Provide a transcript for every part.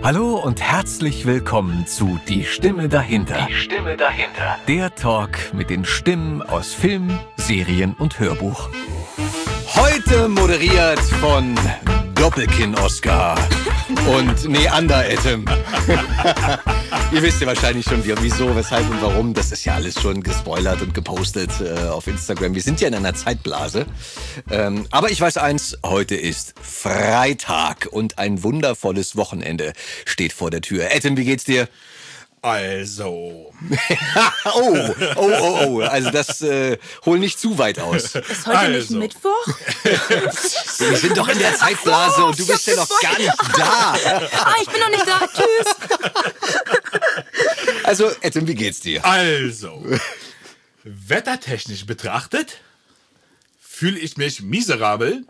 Hallo und herzlich willkommen zu Die Stimme dahinter. Die Stimme dahinter. Der Talk mit den Stimmen aus Film, Serien und Hörbuch. Heute moderiert von Doppelkinn-Oscar und Neander-Etem. Ihr wisst ja wahrscheinlich schon, wieso, weshalb und warum. Das ist ja alles schon gespoilert und gepostet auf Instagram. Wir sind ja in einer Zeitblase. Aber ich weiß eins, heute ist Freitag und ein wundervolles Wochenende steht vor der Tür. Etem, wie geht's dir? Also. Oh. Also das hol nicht zu weit aus. Ist heute nicht Mittwoch? Wir sind doch in der Zeitblase und du bist ja noch gar nicht da. Ich bin noch nicht da. Tschüss. Also, Etem, wie geht's dir? Also. Wettertechnisch betrachtet fühle ich mich miserabel,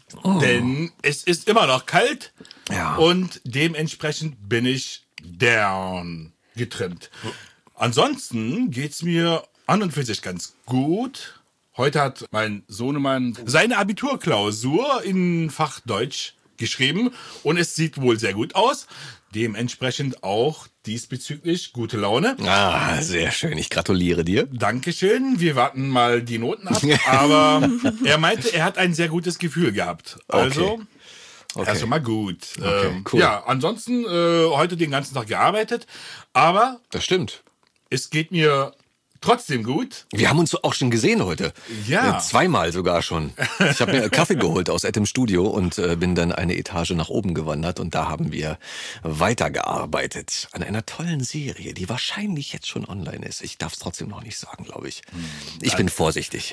denn es ist immer noch kalt und dementsprechend bin ich down getrimmt. Ansonsten geht's mir an und für sich ganz gut. Heute hat mein Sohnemann seine Abiturklausur in Fach Deutsch geschrieben und es sieht wohl sehr gut aus. Dementsprechend auch diesbezüglich gute Laune. Ah, sehr schön. Ich gratuliere dir. Dankeschön. Wir warten mal die Noten ab. Aber er meinte, er hat ein sehr gutes Gefühl gehabt. Also, also mal gut. Cool. Ja, ansonsten heute den ganzen Tag gearbeitet. Aber Das stimmt. es geht mir trotzdem gut. Wir haben uns auch schon gesehen heute. Ja. Zweimal sogar schon. Ich habe mir Kaffee geholt aus Etems Studio und bin dann eine Etage nach oben gewandert und da haben wir weitergearbeitet an einer tollen Serie, die wahrscheinlich jetzt schon online ist. Ich darf es trotzdem noch nicht sagen, glaube ich. Ich bin vorsichtig.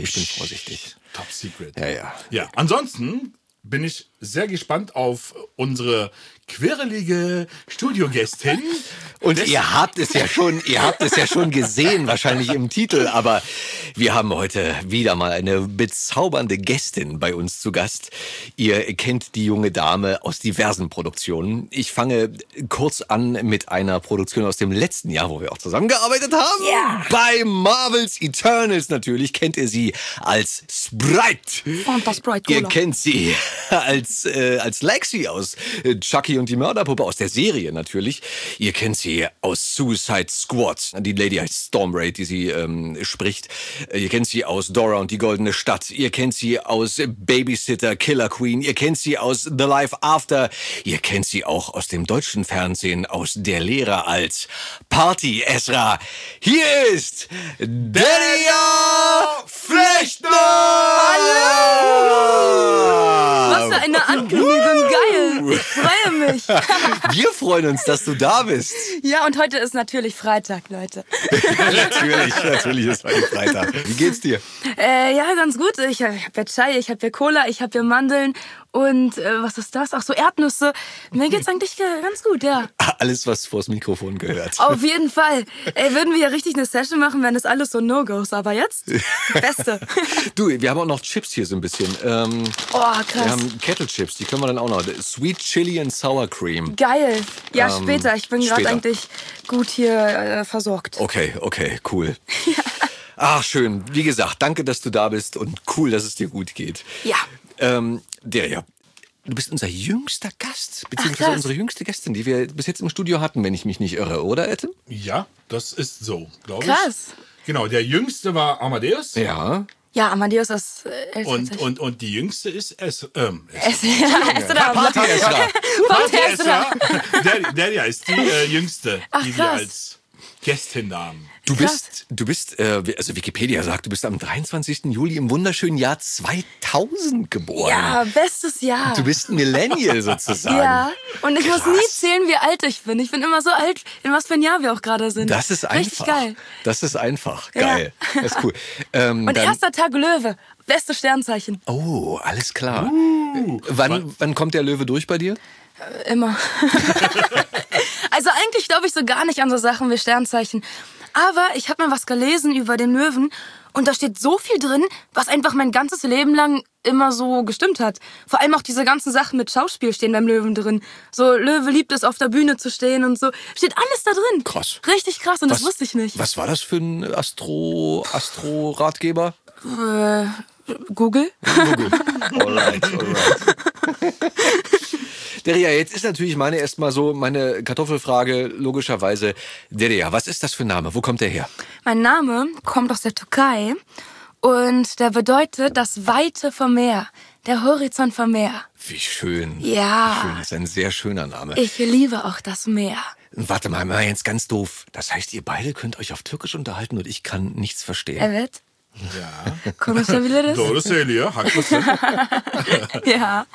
Top Secret. Ja. Ja, ansonsten bin ich sehr gespannt auf unsere quirlige Studiogästin. Und ihr habt es ja schon gesehen, wahrscheinlich im Titel, aber wir haben heute wieder mal eine bezaubernde Gästin bei uns zu Gast. Ihr kennt die junge Dame aus diversen Produktionen. Ich fange kurz an mit einer Produktion aus dem letzten Jahr, wo wir auch zusammengearbeitet haben. Ja. Bei Marvel's Eternals natürlich kennt ihr sie als Sprite. Und das Sprite Ihr Cola. kennt sie als Lexi aus Chucky und die Mörderpuppe, aus der Serie natürlich. Ihr kennt sie aus Suicide Squad. Die Lady heißt Stormbraid, die sie spricht. Ihr kennt sie aus Dora und die Goldene Stadt. Ihr kennt sie aus Babysitter, Killer Queen. Ihr kennt sie aus The Life After. Ihr kennt sie auch aus dem deutschen Fernsehen, aus Der Lehrer als Party Esra. Hier ist Delia Flechtner! Was für eine Ankündigung. Geil. Ich freue mich. Wir freuen uns, dass du da bist. Ja, und heute ist natürlich Freitag, Leute. Natürlich ist heute Freitag. Wie geht's dir? Ja, ganz gut. Ich habe ja Chai, ich habe ja Cola, ich habe ja Mandeln und was ist das? Ach so, Erdnüsse. Mir geht's eigentlich ganz gut, ja. Alles, was vors Mikrofon gehört. Auf jeden Fall. Würden wir ja richtig eine Session machen, wenn das alles so No-Gos. Aber jetzt, Beste. Du, wir haben auch noch Chips hier so ein bisschen. Oh, Wir krass. haben Kettle Chips, die können wir dann auch noch. Sweet Chili and Sour Cream. Geil. Ja, später. Ich bin gerade später. eigentlich gut hier versorgt. Okay, cool. Ach, schön. Wie gesagt, danke, dass du da bist und cool, dass es dir gut geht. Ja. Delia, du bist unser jüngster Gast, beziehungsweise krass. unsere jüngste Gästin, die wir bis jetzt im Studio hatten, wenn ich mich nicht irre, oder, Etem? Ja, das ist so, glaube ich. Krass. Genau, der Jüngste war Amadeus. Ja. Ja, Amadeus ist Und die Jüngste ist Esra. Party Esra. Party Esra. Der ist die Jüngste, die wir krass. als Gästin da haben. Du bist, also Wikipedia sagt, du bist am 23. Juli im wunderschönen Jahr 2000 geboren. Ja, bestes Jahr. Du bist ein Millennial sozusagen. Ja, und ich muss Krass. nie zählen, wie alt ich bin. Ich bin immer so alt, in was für ein Jahr wir auch gerade sind. Das ist Richtig einfach. geil. Das ist einfach. Geil. Das ist cool. Und erster Tag Löwe. Beste Sternzeichen. Oh, alles klar. Wann kommt der Löwe durch bei dir? Immer. Also eigentlich glaube ich so gar nicht an so Sachen wie Sternzeichen. Aber ich habe mal was gelesen über den Löwen und da steht so viel drin, was einfach mein ganzes Leben lang immer so gestimmt hat. Vor allem auch diese ganzen Sachen mit Schauspiel stehen beim Löwen drin. So, Löwe liebt es, auf der Bühne zu stehen und so. Steht alles da drin. Krass. Richtig krass und das wusste ich nicht. Was war das für ein Astro-Ratgeber? Google? Alright. Deria, jetzt ist natürlich meine Kartoffelfrage logischerweise. Deria, was ist das für ein Name? Wo kommt der her? Mein Name kommt aus der Türkei und der bedeutet das Weite vom Meer, der Horizont vom Meer. Wie schön. Ja. Wie schön, das ist ein sehr schöner Name. Ich liebe auch das Meer. Warte mal jetzt ganz doof. Das heißt, ihr beide könnt euch auf Türkisch unterhalten und ich kann nichts verstehen. Evet. Ja. Konuşabiliriz. Doğru söylüyor. Haklısın. Ja.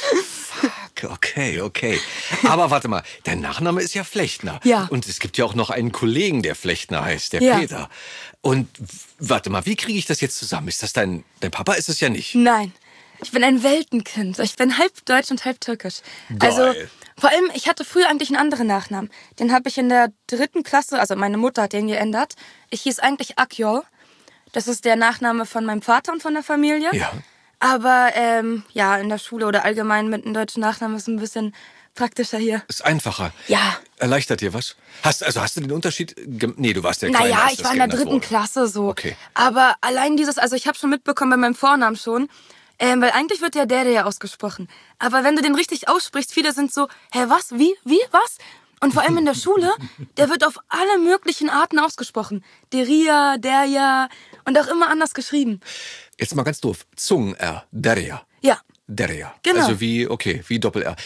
Okay. Aber warte mal, dein Nachname ist ja Flechtner. Ja. Und es gibt ja auch noch einen Kollegen, der Flechtner heißt, der Ja. Peter. Und warte mal, wie kriege ich das jetzt zusammen? Ist das dein Papa? Ist es ja nicht. Nein, ich bin ein Weltenkind. Ich bin halb deutsch und halb türkisch. Geil. Also, vor allem, ich hatte früher eigentlich einen anderen Nachnamen. Den habe ich in der 3. Klasse, also meine Mutter hat den geändert. Ich hieß eigentlich Akyol. Das ist der Nachname von meinem Vater und von der Familie. Ja. Aber ja, in der Schule oder allgemein mit einem deutschen Nachnamen ist ein bisschen praktischer hier. Ist einfacher. Ja. Erleichtert dir was? Hast du den Unterschied? Nee, du warst der Kleine. Naja, als ich das war in der geändert 3. wurde. Klasse so. Okay. Aber allein also ich habe schon mitbekommen bei meinem Vornamen schon, weil eigentlich wird ja der ausgesprochen. Aber wenn du den richtig aussprichst, viele sind so, hä, was, wie, was? Und vor allem in der Schule, der wird auf alle möglichen Arten ausgesprochen. Deria, Derja und auch immer anders geschrieben. Jetzt mal ganz doof. Zungen-R. Deria. Ja. Deria. Genau. Also wie Doppel-R.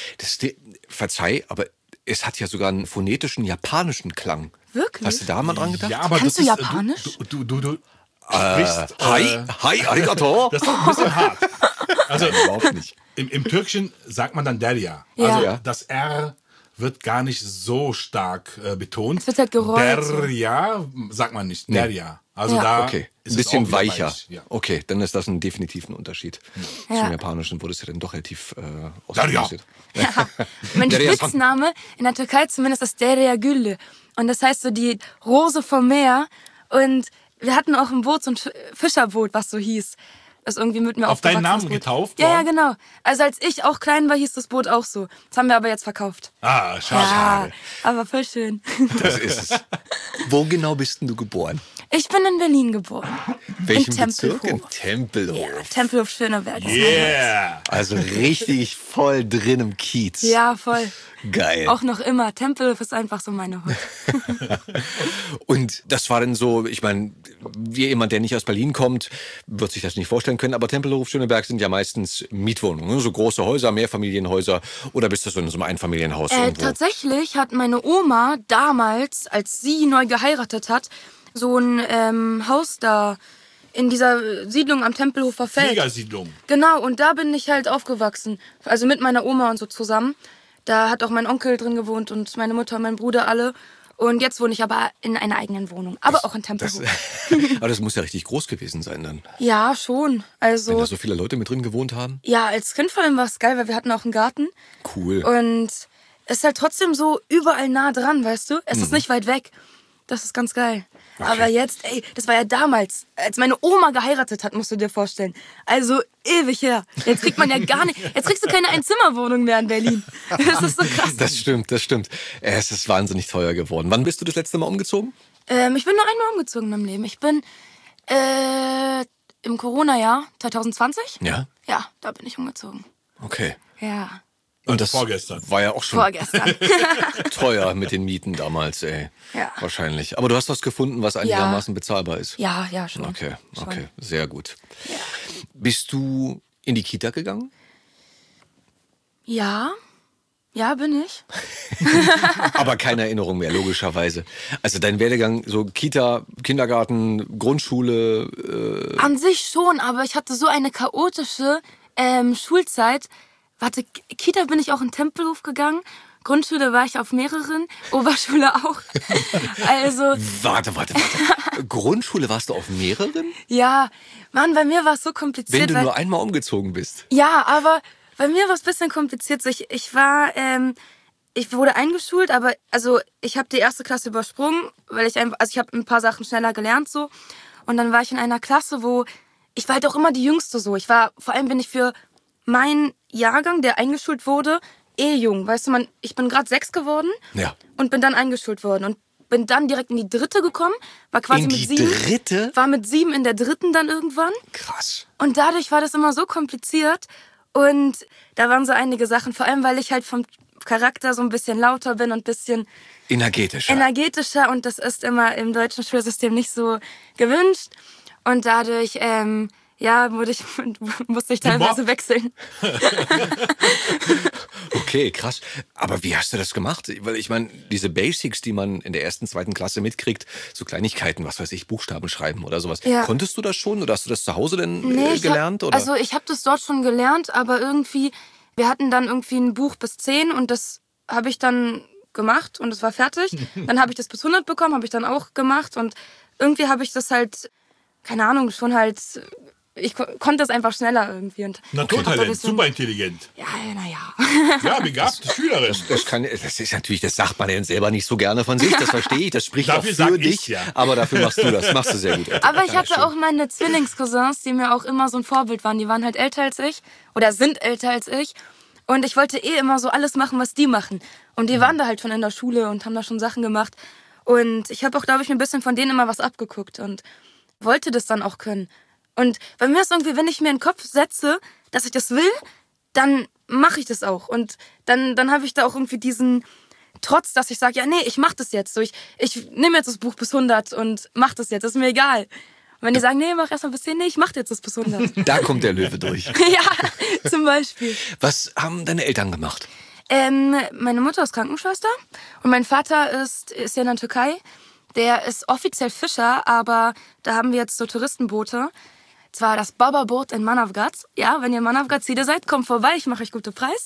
Verzeih, aber es hat ja sogar einen phonetischen japanischen Klang. Wirklich? Hast du da mal dran gedacht? Ja, aber Kannst das du ist, Japanisch? Du sprichst... Hi, arigato. Das ist ein bisschen hart. Also Überhaupt nicht. im Türkischen sagt man dann Derya. Ja. Also Ja. das R wird gar nicht so stark betont. Es wird halt gerollt. Derya sagt man nicht. Derya. Also Ja. da Okay, ist ein es auch bisschen wieder weicher. weich, ja. Okay, dann ist das ein definitiven Unterschied. Ja. Zum Japanischen wurde es ja dann doch relativ Derya. ausproduziert. Ja. Mein Derya ist Spitzname in der Türkei zumindest ist Derya Güllü. Und das heißt so die Rose vom Meer. Und wir hatten auch ein Boot, so ein Fischerboot, was so hieß. Das irgendwie mit mir Auf deinen aufgewachsen Namen ist. getauft Ja, worden? genau. Also als ich auch klein war, hieß das Boot auch so. Das haben wir aber jetzt verkauft. Ah, schade. Ja, aber voll schön. Das ist es. Wo genau bist denn du geboren? Ich bin in Berlin geboren. Welchen in Bezirk? In Tempelhof. Tempelhof. Ja, Tempelhof Schöneberg. Yeah. Also richtig voll drin im Kiez. Ja, voll. Geil. Auch noch immer. Tempelhof ist einfach so meine Hut. Und das war dann so, ich meine, wie jemand, der nicht aus Berlin kommt, wird sich das nicht vorstellen können, aber Tempelhof, Schöneberg sind ja meistens Mietwohnungen, ne? So große Häuser, Mehrfamilienhäuser, oder bist du so in so einem Einfamilienhaus irgendwo? Tatsächlich hat meine Oma damals, als sie neu geheiratet hat, so ein Haus da in dieser Siedlung am Tempelhofer Feld. Fliegersiedlung. Genau, und da bin ich halt aufgewachsen. Also mit meiner Oma und so zusammen. Da hat auch mein Onkel drin gewohnt und meine Mutter und mein Bruder alle. Und jetzt wohne ich aber in einer eigenen Wohnung. Aber auch in Tempelhof. Aber das muss ja richtig groß gewesen sein dann, Ja, schon. wenn Also, da so viele Leute mit drin gewohnt haben. ja, als Kind vor allem war es geil, weil wir hatten auch einen Garten. Cool. Und es ist halt trotzdem so überall nah dran, weißt du? Es ist nicht weit weg. Das ist ganz geil. Aber jetzt, ey, das war ja damals, als meine Oma geheiratet hat, musst du dir vorstellen. Also ewig her. Jetzt kriegt man ja gar nicht, jetzt kriegst du keine Einzimmerwohnung mehr in Berlin. Das ist so krass. Das stimmt. Es ist wahnsinnig teuer geworden. Wann bist du das letzte Mal umgezogen? Ich bin nur einmal umgezogen in meinem Leben. Ich bin im Corona-Jahr 2020. Ja. Ja, da bin ich umgezogen. Okay. Ja, Und das Vorgestern. war ja auch schon vorgestern. teuer mit den Mieten damals, ey. Ja. Wahrscheinlich. Aber du hast was gefunden, was einigermaßen bezahlbar ist. Ja, schon. Okay, Schon. okay, sehr gut. Ja. Bist du in die Kita gegangen? Ja, bin ich. Aber keine Erinnerung mehr, logischerweise. Also dein Werdegang, so Kita, Kindergarten, Grundschule. An sich schon, aber ich hatte so eine chaotische Schulzeit. Warte, Kita bin ich auch in Tempelhof gegangen. Grundschule war ich auf mehreren, Oberschule auch. Also, Warte. Grundschule warst du auf mehreren? ja, Mann, bei mir war es so kompliziert. Wenn du weil, nur einmal umgezogen bist. ja, aber bei mir war es ein bisschen kompliziert. So, ich wurde eingeschult, aber also ich habe die 1. Klasse übersprungen, weil ich habe ein paar Sachen schneller gelernt so. Und dann war ich in einer Klasse, wo ich war halt auch immer die Jüngste so. Vor allem bin ich für meinen Jahrgang, der eingeschult wurde, jung. Weißt du, ich bin gerade 6 geworden Ja. und bin dann eingeschult worden und bin dann direkt in die 3. gekommen, war quasi In mit die 7. 3.? War mit 7 in der 3. dann irgendwann. Krass. Und dadurch war das immer so kompliziert. Und da waren so einige Sachen, vor allem, weil ich halt vom Charakter so ein bisschen lauter bin und ein bisschen energetischer. Und das ist immer im deutschen Schulsystem nicht so gewünscht. Und dadurch, musste ich teilweise wechseln. Okay, krass. Aber wie hast du das gemacht? Weil ich meine, diese Basics, die man in der 1., 2. Klasse mitkriegt, so Kleinigkeiten, was weiß ich, Buchstaben schreiben oder sowas. Ja. Konntest du das schon oder hast du das zu Hause denn gelernt? Also ich habe das dort schon gelernt, aber irgendwie, wir hatten dann irgendwie ein Buch bis 10 und das habe ich dann gemacht und es war fertig. Dann habe ich das bis 100 bekommen, habe ich dann auch gemacht und irgendwie habe ich das halt, keine Ahnung, schon halt... Ich konnte das einfach schneller irgendwie. Naturtalent, super intelligent. Ja, naja. Ja, begabte Schülerin. Das ist natürlich, das sagt man ja selber nicht so gerne von sich, das verstehe ich, das spricht auch für dich. Ja. Aber dafür machst du das, machst du sehr gut. Aber ich hatte auch meine Zwillingscousins, die mir auch immer so ein Vorbild waren. Die waren halt älter als ich oder sind älter als ich. Und ich wollte immer so alles machen, was die machen. Und die waren da halt schon in der Schule und haben da schon Sachen gemacht. Und ich habe auch, glaube ich, ein bisschen von denen immer was abgeguckt und wollte das dann auch können. Und bei mir ist irgendwie, wenn ich mir in den Kopf setze, dass ich das will, dann mache ich das auch. Und dann habe ich da auch irgendwie diesen Trotz, dass ich sage, ja, nee, ich mache das jetzt. So, ich nehme jetzt das Buch bis 100 und mache das jetzt, ist mir egal. Und wenn die sagen, nee, mach erst mal bis 10, nee, ich mache jetzt das bis 100. Da kommt der Löwe durch. Ja, zum Beispiel. Was haben deine Eltern gemacht? Meine Mutter ist Krankenschwester und mein Vater ist ja in der Türkei. Der ist offiziell Fischer, aber da haben wir jetzt so Touristenboote. Zwar das Baba-Boot in Manavgat. Ja, wenn ihr in Manavgat-Ziele seid, kommt vorbei, ich mache euch guten Preis.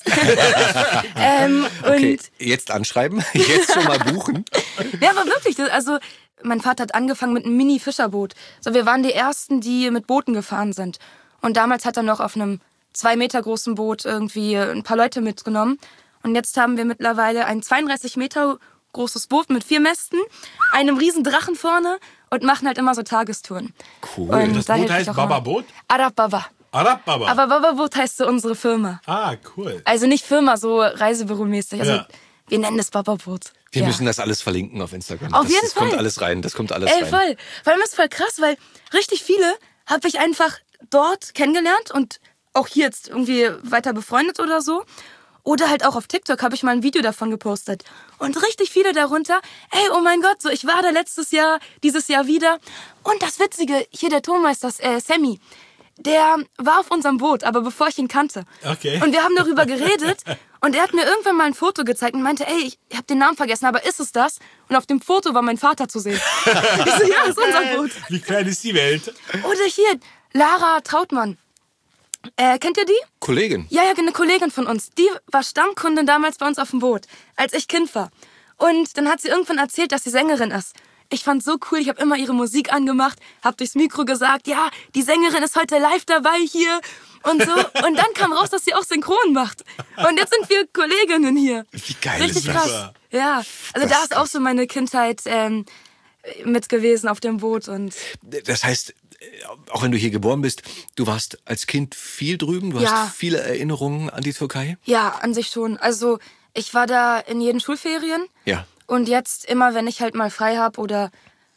Okay, jetzt anschreiben, jetzt schon mal buchen. Ja, aber wirklich, also mein Vater hat angefangen mit einem Mini-Fischerboot. So, wir waren die Ersten, die mit Booten gefahren sind. Und damals hat er noch auf einem 2 Meter großen Boot irgendwie ein paar Leute mitgenommen. Und jetzt haben wir mittlerweile ein 32 Meter großes Boot mit 4 Mästen, einem riesen Drachen vorne und machen halt immer so Tagestouren. Cool. Und das Boot heißt Baba-Boot? Arab Baba. Arab Baba. Aber Baba-Boot heißt so unsere Firma. Ah, cool. Also nicht Firma, so Reisebüromäßig. Also wir nennen das Baba-Boot. Wir müssen das alles verlinken auf Instagram. Auf jeden Fall. Das kommt alles rein, rein. Voll. Vor allem ist es voll krass, weil richtig viele habe ich einfach dort kennengelernt und auch hier jetzt irgendwie weiter befreundet oder so. Oder halt auch auf TikTok habe ich mal ein Video davon gepostet. Und richtig viele darunter, ey, oh mein Gott, so ich war da letztes Jahr, dieses Jahr wieder. Und das Witzige, hier der Tonmeister, Sammy, der war auf unserem Boot, aber bevor ich ihn kannte. Okay. Und wir haben darüber geredet und er hat mir irgendwann mal ein Foto gezeigt und meinte, ey, ich habe den Namen vergessen, aber ist es das? Und auf dem Foto war mein Vater zu sehen. Ich so, ja, das ist unser Boot. Wie klein ist die Welt? Oder hier, Lara Trautmann. Kennt ihr die? Kollegin? Ja, eine Kollegin von uns. Die war Stammkundin damals bei uns auf dem Boot, als ich Kind war. Und dann hat sie irgendwann erzählt, dass sie Sängerin ist. Ich fand's so cool, ich habe immer ihre Musik angemacht, habe durchs Mikro gesagt, ja, die Sängerin ist heute live dabei hier und so. Und dann kam raus, dass sie auch Synchron macht. Und jetzt sind wir Kolleginnen hier. Wie geil Richtig ist das? krass. Ja, also da ist auch so meine Kindheit mit gewesen auf dem Boot. Und das heißt, auch wenn du hier geboren bist, du warst als Kind viel drüben, du hast viele Erinnerungen an die Türkei? Ja, an sich schon. Also ich war da in jeden Schulferien. Ja. Und jetzt immer, wenn ich halt mal frei habe oder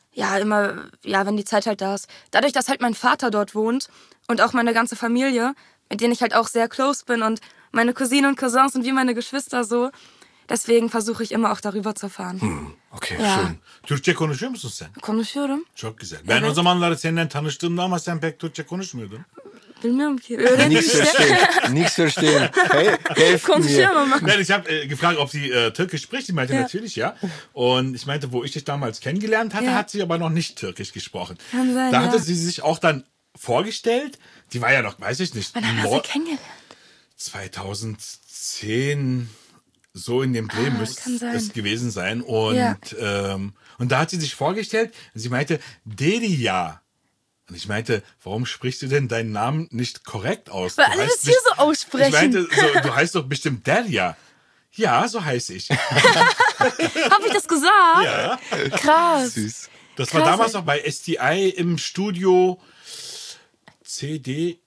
wenn die Zeit halt da ist. Dadurch, dass halt mein Vater dort wohnt und auch meine ganze Familie, mit denen ich halt auch sehr close bin und meine Cousinen und Cousins sind wie meine Geschwister so. Deswegen versuche ich immer auch darüber zu fahren. Okay, Ja. schön. Türkçe konuşuyor musun sen? Konuşuyorum. Çok güzel. Ben o zamanlar seninle tanıştığımda ama sen pek Türkçe konuşmuyordun. Bilmiyorum ki. Öğrenin Nichts işte. verstehen, nichts verstehen. Hey, helft mir. Konuşuyorum ama. Nein, ich habe gefragt, ob sie Türkisch spricht. Die meinte natürlich ja. Und ich meinte, wo ich dich damals kennengelernt hatte, hat sie aber noch nicht Türkisch gesprochen. Kann sein, da hatte ja. sie sich auch dann vorgestellt. Die war ja noch, weiß ich nicht, Wann haben wir sie kennengelernt? 2010, so in dem Dreh müsste kann sein. es gewesen sein. Und da hat sie sich vorgestellt und sie meinte, Deria. Und ich meinte, warum sprichst du denn deinen Namen nicht korrekt aus? Weil Du alle heißt das hier so aussprechen. Ich meinte, du heißt doch bestimmt Deria. Ja, so heiße ich. Hab ich das gesagt? Ja. Krass. Süß. Das war Krass. damals noch bei STI im Studio CDGH,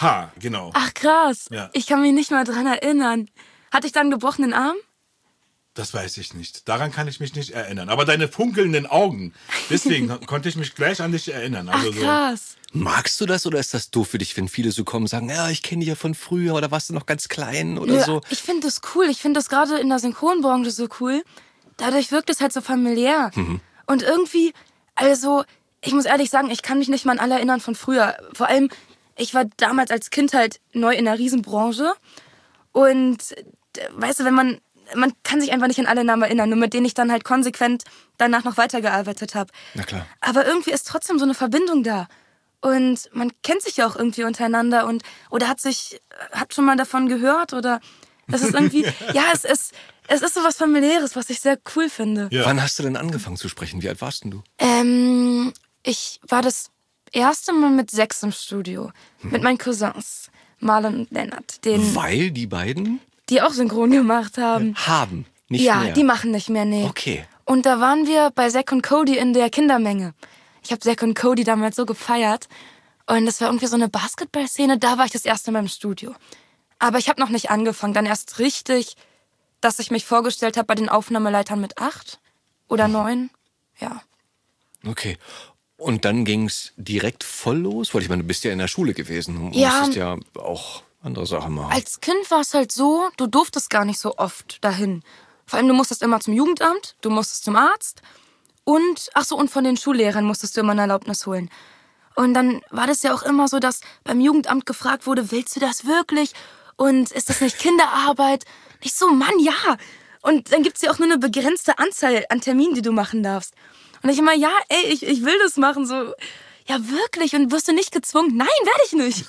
genau. Ach krass. Ja. Ich kann mich nicht mal dran erinnern. Hatte ich dann einen gebrochenen Arm? Das weiß ich nicht. Daran kann ich mich nicht erinnern. Aber deine funkelnden Augen, deswegen konnte ich mich gleich an dich erinnern. Also Ach, krass. Magst du das oder ist das doof für dich, wenn viele so kommen und sagen, ja, ich kenne dich ja von früher oder warst du noch ganz klein oder so? Ich finde das cool. Ich finde das gerade in der Synchronbranche so cool. Dadurch wirkt es halt so familiär. Und irgendwie, also, ich muss ehrlich sagen, ich kann mich nicht mal an alle erinnern von früher. Vor allem, ich war damals als Kind halt neu in einer Riesenbranche. Und, weißt du, wenn man kann sich einfach nicht an alle Namen erinnern, nur mit denen ich dann halt konsequent danach noch weitergearbeitet habe. Na klar. Aber irgendwie ist trotzdem so eine Verbindung da. Und man kennt sich ja auch irgendwie untereinander oder hat schon mal davon gehört oder das ist irgendwie, ja, es ist so was Familiäres, was ich sehr cool finde. Ja. Wann hast du denn angefangen zu sprechen? Wie alt warst denn du? Ich war das erste Mal mit 6 im Studio. Mit meinen Cousins, Marlon und Lennart. Weil die beiden? Die auch synchron gemacht haben. Haben, nicht mehr? mehr? Ja, die machen nicht mehr, nee. Okay. Und da waren wir bei Zack und Cody in der Kindermenge. Ich habe Zack und Cody damals so gefeiert. Und das war irgendwie so eine Basketballszene. Da war ich das erste Mal im Studio. Aber ich habe noch nicht angefangen. Dann erst richtig, dass ich mich vorgestellt habe bei den Aufnahmeleitern mit 8 oder 9. Ja. Okay. Und dann ging's direkt voll los? Weil ich meine, du bist ja in der Schule gewesen. Du Ja. musstest ja auch andere Sachen machen. Als Kind war es halt so, du durftest gar nicht so oft dahin. Vor allem, du musstest immer zum Jugendamt, du musstest zum Arzt und von den Schullehrern musstest du immer eine Erlaubnis holen. Und dann war das ja auch immer so, dass beim Jugendamt gefragt wurde, willst du das wirklich? Und ist das nicht Kinderarbeit? Ich so, Mann, ja. Und dann gibt's ja auch nur eine begrenzte Anzahl an Terminen, die du machen darfst. Und ich immer, ja, ey, ich will das machen, so... Ja, wirklich? Und wirst du nicht gezwungen? Nein, werde ich nicht.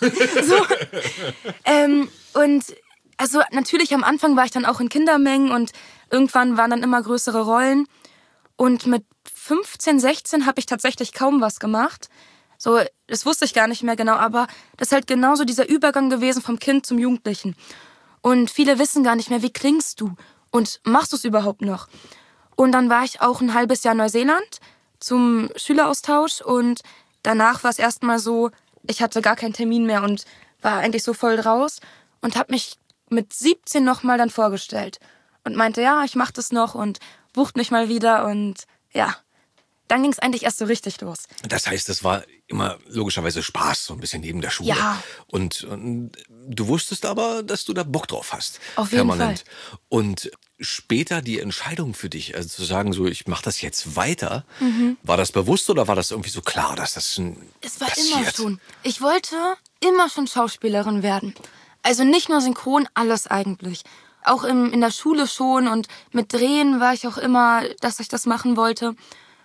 So. Und also natürlich am Anfang war ich dann auch in Kindermengen und irgendwann waren dann immer größere Rollen. Und mit 15, 16 habe ich tatsächlich kaum was gemacht. So, das wusste ich gar nicht mehr genau, aber das ist halt genauso dieser Übergang gewesen vom Kind zum Jugendlichen. Und viele wissen gar nicht mehr, wie klingst du? Und machst du es überhaupt noch? Und dann war ich auch ein halbes Jahr in Neuseeland zum Schüleraustausch und danach war es erstmal so, ich hatte gar keinen Termin mehr und war eigentlich so voll raus und habe mich mit 17 nochmal dann vorgestellt und meinte, ja, ich mach das noch und bucht mich mal wieder und ja, dann ging es eigentlich erst so richtig los. Das heißt, das war immer logischerweise Spaß, so ein bisschen neben der Schule. Ja. Und du wusstest aber, dass du da Bock drauf hast. Auf jeden permanent. Fall. Und später die Entscheidung für dich, also zu sagen, so ich mache das jetzt weiter, war das bewusst oder war das irgendwie so klar, dass das Es war passiert? immer schon. Ich wollte immer schon Schauspielerin werden. Also nicht nur synchron, alles eigentlich. Auch in der Schule schon und mit Drehen war ich auch immer, dass ich das machen wollte.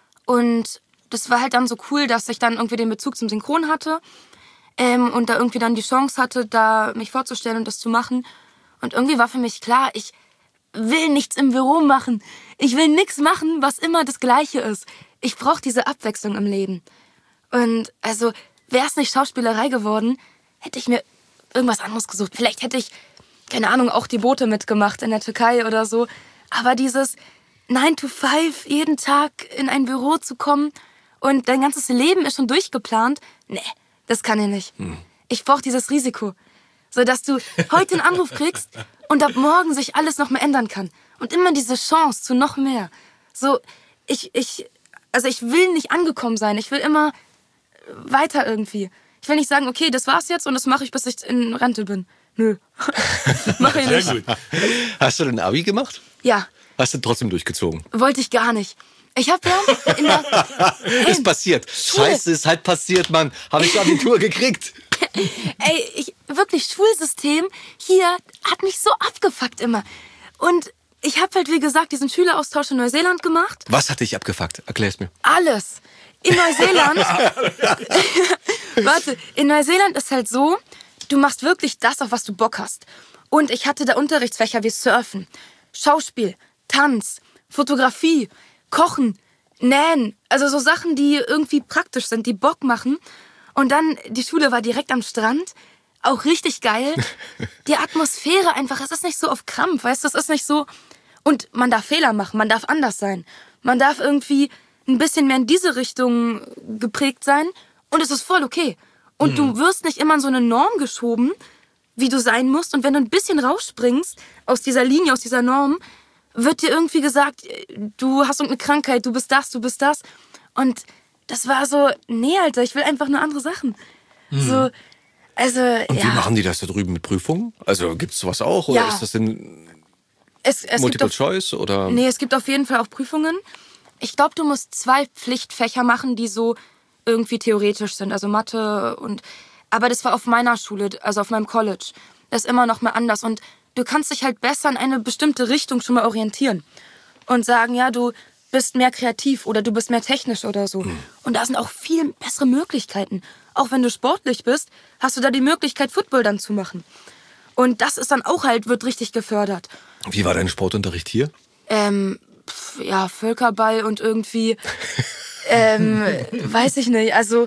Und das war halt dann so cool, dass ich dann irgendwie den Bezug zum Synchron hatte und da irgendwie dann die Chance hatte, da mich vorzustellen und das zu machen. Und irgendwie war für mich klar, ich will nichts im Büro machen. Ich will nichts machen, was immer das Gleiche ist. Ich brauche diese Abwechslung im Leben. Und also, wäre es nicht Schauspielerei geworden, hätte ich mir irgendwas anderes gesucht. Vielleicht hätte ich, keine Ahnung, auch die Boote mitgemacht in der Türkei oder so. Aber dieses 9 to 5, jeden Tag in ein Büro zu kommen und dein ganzes Leben ist schon durchgeplant, nee, das kann ich nicht. Ich brauche dieses Risiko, sodass du heute einen Anruf kriegst und ab morgen sich alles noch mal ändern kann. Und immer diese Chance zu noch mehr. So, ich will nicht angekommen sein. Ich will immer weiter irgendwie. Ich will nicht sagen, okay, das war's jetzt und das mache ich, bis ich in Rente bin. Nö. Mach ich nicht. Sehr gut. Hast du denn Abi gemacht? Ja, Hast du trotzdem durchgezogen? wollte ich gar nicht. Ich habe ja in der... Ist passiert. Scheiße, ist halt passiert, Mann. Habe ich Abitur gekriegt. Ey, wirklich, Schulsystem hier hat mich so abgefuckt immer. Und ich habe halt, wie gesagt, diesen Schüleraustausch in Neuseeland gemacht. Was hat dich abgefuckt? Erklär's mir. Alles. In Neuseeland... Warte, in Neuseeland ist halt so, du machst wirklich das, auf was du Bock hast. Und ich hatte da Unterrichtsfächer wie Surfen, Schauspiel, Tanz, Fotografie, Kochen, Nähen. Also so Sachen, die irgendwie praktisch sind, die Bock machen. Und dann, die Schule war direkt am Strand. Auch richtig geil. Die Atmosphäre einfach, es ist nicht so auf Krampf, weißt du, es ist nicht so... Und man darf Fehler machen, man darf anders sein. Man darf irgendwie ein bisschen mehr in diese Richtung geprägt sein. Und es ist voll okay. Und du wirst nicht immer in so eine Norm geschoben, wie du sein musst. Und wenn du ein bisschen rausspringst aus dieser Linie, aus dieser Norm, wird dir irgendwie gesagt, du hast irgendeine Krankheit, du bist das. Und das war so, nee, Alter, ich will einfach nur andere Sachen. So, also, Und wie machen die das da drüben mit Prüfungen? Also gibt es sowas auch? Oder ist das denn es Multiple gibt Choice? Oder? Nee, es gibt auf jeden Fall auch Prüfungen. Ich glaube, du musst 2 Pflichtfächer machen, die so irgendwie theoretisch sind. Also Mathe aber das war auf meiner Schule, also auf meinem College. Das ist immer noch mal anders. Und du kannst dich halt besser in eine bestimmte Richtung schon mal orientieren. Und sagen, ja, du bist mehr kreativ oder du bist mehr technisch oder so. Und da sind auch viel bessere Möglichkeiten. Auch wenn du sportlich bist, hast du da die Möglichkeit, Football dann zu machen. Und das ist dann auch halt, wird richtig gefördert. Wie war dein Sportunterricht hier? Völkerball und irgendwie, weiß ich nicht, also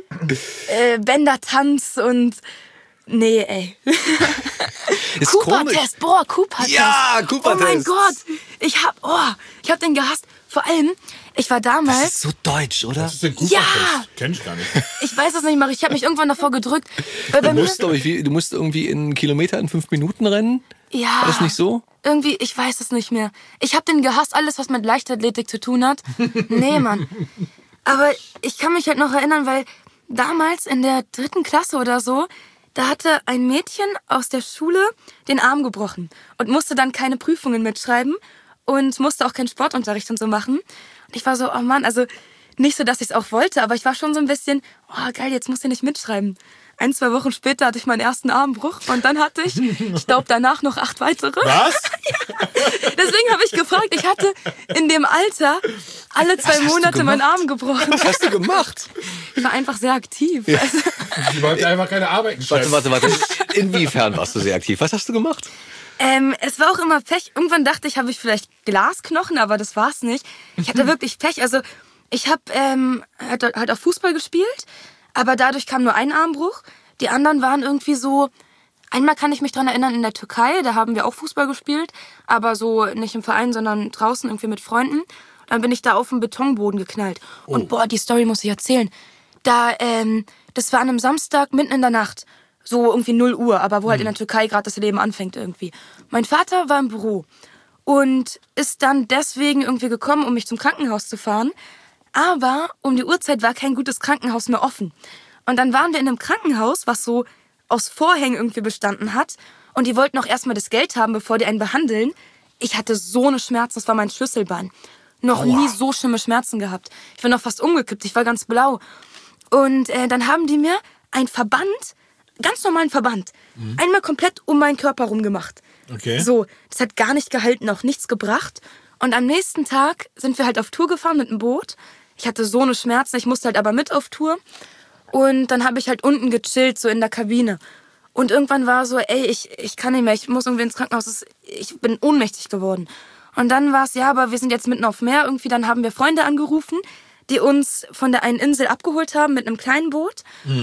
Bändertanz und nee, ey. Ist Cooper-Test, Cooper-Test. Ja, Cooper-Test. Oh mein Gott, ich hab den gehasst. Vor allem, ich war damals... Das ist so deutsch, oder? Was ist denn Cooper-Test? Ja! Kenn ich gar nicht. Ich weiß es nicht, ich habe mich irgendwann davor gedrückt. Weil bei Du musst irgendwie in Kilometer in 5 Minuten rennen? Ja. War das nicht so? Irgendwie, ich weiß es nicht mehr. Ich habe den gehasst, alles, was mit Leichtathletik zu tun hat. Nee, Mann. Aber ich kann mich halt noch erinnern, weil damals in der 3. Klasse oder so, da hatte ein Mädchen aus der Schule den Arm gebrochen und musste dann keine Prüfungen mitschreiben und musste auch keinen Sportunterricht und so machen. Und ich war so, oh Mann, also nicht so, dass ich es auch wollte, aber ich war schon so ein bisschen, oh geil, jetzt musst du nicht mitschreiben. 1, 2 Wochen später hatte ich meinen ersten Armbruch und dann hatte ich glaube danach noch 8 weitere. Was? Ja. Deswegen habe ich gefragt, ich hatte in dem Alter alle 2 Monate meinen Arm gebrochen. Was hast du gemacht? Ich war einfach sehr aktiv. Ja. Also, Die wollte einfach keine Arbeiten schreiben. Warte. Inwiefern warst du sehr aktiv? Was hast du gemacht? es war auch immer Pech. Irgendwann dachte ich, habe ich vielleicht Glasknochen, aber das war's nicht. Ich hatte wirklich Pech. Also ich habe halt auch Fußball gespielt, aber dadurch kam nur ein Armbruch. Die anderen waren irgendwie so... Einmal kann ich mich dran erinnern, in der Türkei, da haben wir auch Fußball gespielt, aber so nicht im Verein, sondern draußen irgendwie mit Freunden. Dann bin ich da auf den Betonboden geknallt. Und die Story muss ich erzählen. Das war an einem Samstag mitten in der Nacht. So irgendwie 0 Uhr, aber wo halt in der Türkei gerade das Leben anfängt irgendwie. Mein Vater war im Büro und ist dann deswegen irgendwie gekommen, um mich zum Krankenhaus zu fahren. Aber um die Uhrzeit war kein gutes Krankenhaus mehr offen. Und dann waren wir in einem Krankenhaus, was so aus Vorhängen irgendwie bestanden hat. Und die wollten auch erstmal das Geld haben, bevor die einen behandeln. Ich hatte so eine Schmerzen, das war mein Schlüsselbein. Noch nie so schlimme Schmerzen gehabt. Ich bin noch fast umgekippt, ich war ganz blau. Und dann haben die mir einen Verband, ganz normalen Verband, einmal komplett um meinen Körper rum gemacht. Okay. So, das hat gar nicht gehalten, auch nichts gebracht. Und am nächsten Tag sind wir halt auf Tour gefahren mit dem Boot. Ich hatte so eine Schmerzen, ich musste halt aber mit auf Tour. Und dann habe ich halt unten gechillt, so in der Kabine. Und irgendwann war so, ey, ich kann nicht mehr, ich muss irgendwie ins Krankenhaus. Ich bin ohnmächtig geworden. Und dann war es, ja, aber wir sind jetzt mitten auf Meer irgendwie. Dann haben wir Freunde angerufen, die uns von der einen Insel abgeholt haben mit einem kleinen Boot.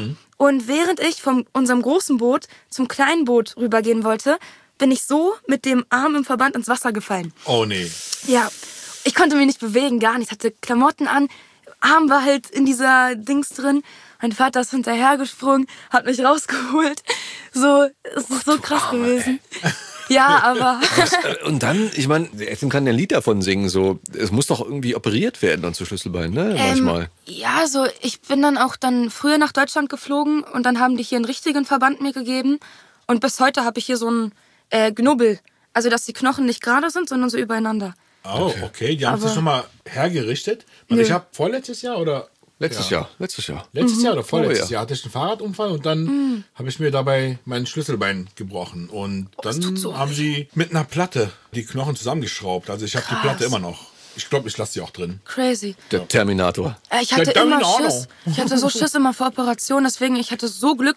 Und während ich von unserem großen Boot zum kleinen Boot rübergehen wollte, bin ich so mit dem Arm im Verband ins Wasser gefallen. Oh nee. Ja, ich konnte mich nicht bewegen, gar nicht. Ich hatte Klamotten an, Arm war halt in dieser Dings drin. Mein Vater ist hinterhergesprungen, hat mich rausgeholt. So, es ist so krass gewesen. Ja, aber... Und dann, ich meine, Tim kann ja ein Lied davon singen, so, es muss doch irgendwie operiert werden dann zu Schlüsselbein, ne, manchmal. Ja, so, ich bin dann auch früher nach Deutschland geflogen und dann haben die hier einen richtigen Verband mir gegeben. Und bis heute habe ich hier so einen Knubbel. Also, dass die Knochen nicht gerade sind, sondern so übereinander. Oh, okay. Die haben sich schon mal hergerichtet. Und ich habe vorletztes Jahr oder... Letztes Jahr. Letztes Jahr oder vorletztes Jahr hatte ich einen Fahrradunfall und dann habe ich mir dabei mein Schlüsselbein gebrochen. Und dann so haben sie mit einer Platte die Knochen zusammengeschraubt. Also ich habe die Platte immer noch. Ich glaube, ich lasse sie auch drin. Crazy. Der Terminator. Ich hatte immer Schiss. Ich hatte so Schiss immer vor Operationen. Deswegen, ich hatte so Glück,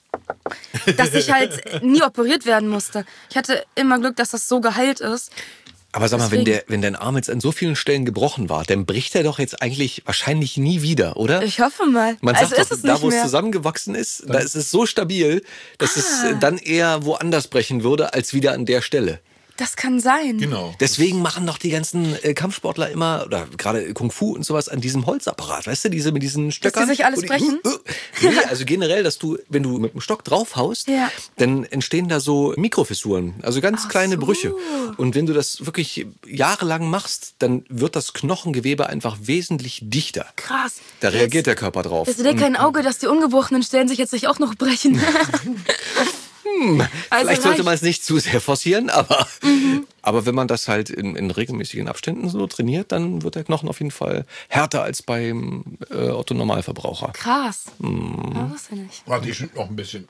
dass ich halt nie operiert werden musste. Ich hatte immer Glück, dass das so geheilt ist. Aber sag mal, wenn dein Arm jetzt an so vielen Stellen gebrochen war, dann bricht er doch jetzt eigentlich wahrscheinlich nie wieder, oder? Ich hoffe mal. Man sagt ist doch, es da nicht wo es mehr. zusammengewachsen ist, da ist es so stabil, dass es dann eher woanders brechen würde, als wieder an der Stelle. Das kann sein. Genau. Deswegen machen doch die ganzen Kampfsportler immer, oder gerade Kung Fu und sowas, an diesem Holzapparat, weißt du, mit diesen Stöckern. Dass die sich alles brechen? Nee, also generell, dass du, wenn du mit dem Stock draufhaust, dann entstehen da so Mikrofissuren, also ganz kleine Brüche. Und wenn du das wirklich jahrelang machst, dann wird das Knochengewebe einfach wesentlich dichter. Krass. Da reagiert der Körper drauf. Es seht kein Auge, dass die ungebrochenen Stellen sich jetzt nicht auch noch brechen. Also vielleicht sollte man es nicht zu sehr forcieren, aber wenn man das halt in regelmäßigen Abständen so trainiert, dann wird der Knochen auf jeden Fall härter als beim Otto-Normalverbraucher. Krass. Ja, wusste ich nicht. Warte, ich noch ein bisschen.